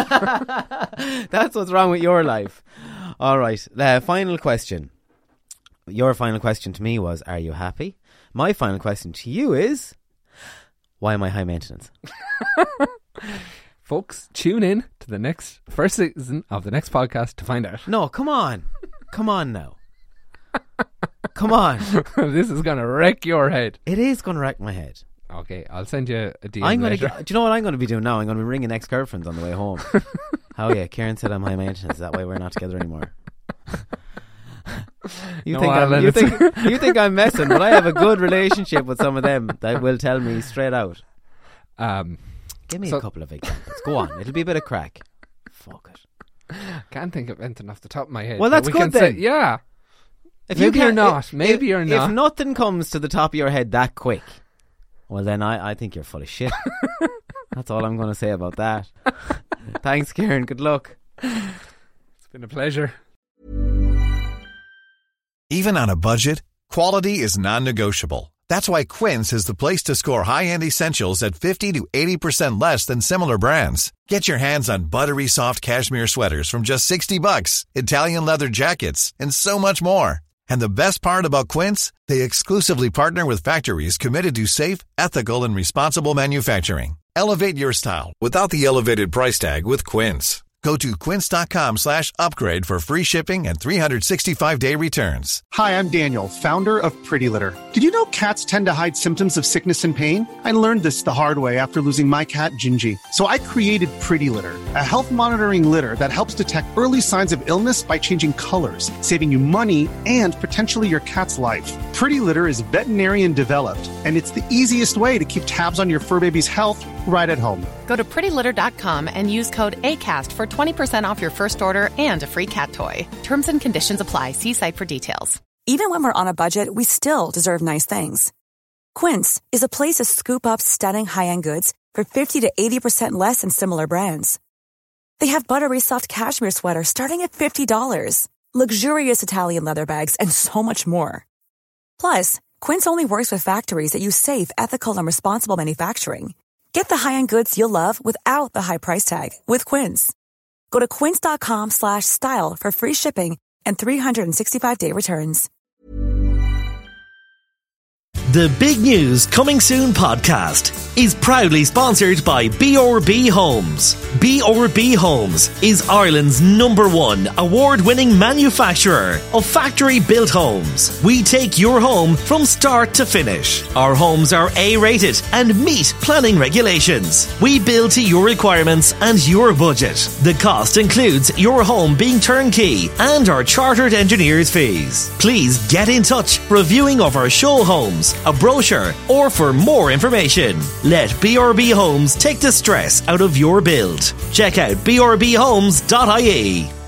Speaker 5: That's what's wrong with your life. All right. Uh, final question. Your final question to me was, are you happy? My final question to you is, why am I high maintenance?
Speaker 6: Folks, tune in to the next first season of the next podcast to find out.
Speaker 5: No, come on. Come on now. Come on.
Speaker 6: This is going to wreck your head.
Speaker 5: It is going to wreck my head.
Speaker 6: Okay, I'll send you a D M
Speaker 5: I'm gonna
Speaker 6: later.
Speaker 5: get, do you know what I'm going to be doing now? I'm going to be ringing ex-girlfriends on the way home. Oh yeah, Kieran said I'm high maintenance. That way we're not together anymore. You,
Speaker 6: No,
Speaker 5: think I'm,
Speaker 6: Alan,
Speaker 5: you,
Speaker 6: it's-
Speaker 5: think, you think I'm messing, but I have a good relationship with some of them that will tell me straight out.
Speaker 6: Um,
Speaker 5: Give me
Speaker 6: So-
Speaker 5: a couple of examples. Go on, it'll be a bit of crack. Fuck it.
Speaker 6: can't think of anything off the top of my head.
Speaker 5: Well,
Speaker 6: but
Speaker 5: that's
Speaker 6: we
Speaker 5: good
Speaker 6: can say-
Speaker 5: then.
Speaker 6: yeah.
Speaker 5: If
Speaker 6: Maybe
Speaker 5: you
Speaker 6: you're
Speaker 5: can't-
Speaker 6: not.
Speaker 5: if-
Speaker 6: Maybe
Speaker 5: if-
Speaker 6: you're not.
Speaker 5: If nothing comes to the top of your head that quick, well then I, I think you're full of shit. That's all I'm going to say about that. Thanks, Kieran. Good luck.
Speaker 6: It's been a pleasure.
Speaker 7: Even on a budget, quality is non-negotiable. That's why Quince is the place to score high-end essentials at fifty to eighty percent less than similar brands. Get your hands on buttery soft cashmere sweaters from just sixty bucks, Italian leather jackets, and so much more. And the best part about Quince, they exclusively partner with factories committed to safe, ethical, and responsible manufacturing. Elevate your style without the elevated price tag with Quince. Go to quince.com slash upgrade for free shipping and three sixty-five day returns.
Speaker 8: Hi, I'm Daniel, founder of Pretty Litter. Did you know cats tend to hide symptoms of sickness and pain? I learned this the hard way after losing my cat, Gingy. So I created Pretty Litter, a health monitoring litter that helps detect early signs of illness by changing colors, saving you money and potentially your cat's life. Pretty Litter is veterinarian developed, and it's the easiest way to keep tabs on your fur baby's health right at home.
Speaker 9: Go to pretty litter dot com and use code ACAST for twenty percent off your first order and a free cat toy. Terms and conditions apply. See site for details.
Speaker 10: Even when we're on a budget, we still deserve nice things. Quince is a place to scoop up stunning high-end goods for fifty to eighty percent less than similar brands. They have buttery soft cashmere sweaters starting at fifty dollars, luxurious Italian leather bags, and so much more. Plus, Quince only works with factories that use safe, ethical, and responsible manufacturing. Get the high-end goods you'll love without the high price tag with Quince. Go to quince.com slash style for free shipping and three sixty-five day returns.
Speaker 1: The Big News Coming Soon podcast is proudly sponsored by B R B Homes. B R B Homes is Ireland's number one award-winning manufacturer of factory-built homes. We take your home from start to finish. Our homes are A-rated and meet planning regulations. We build to your requirements and your budget. The cost includes your home being turnkey and our chartered engineers' fees. Please get in touch for reviewing of our show homes, a brochure, or for more information. Let B R B Homes take the stress out of your build. Check out b r b homes dot i e.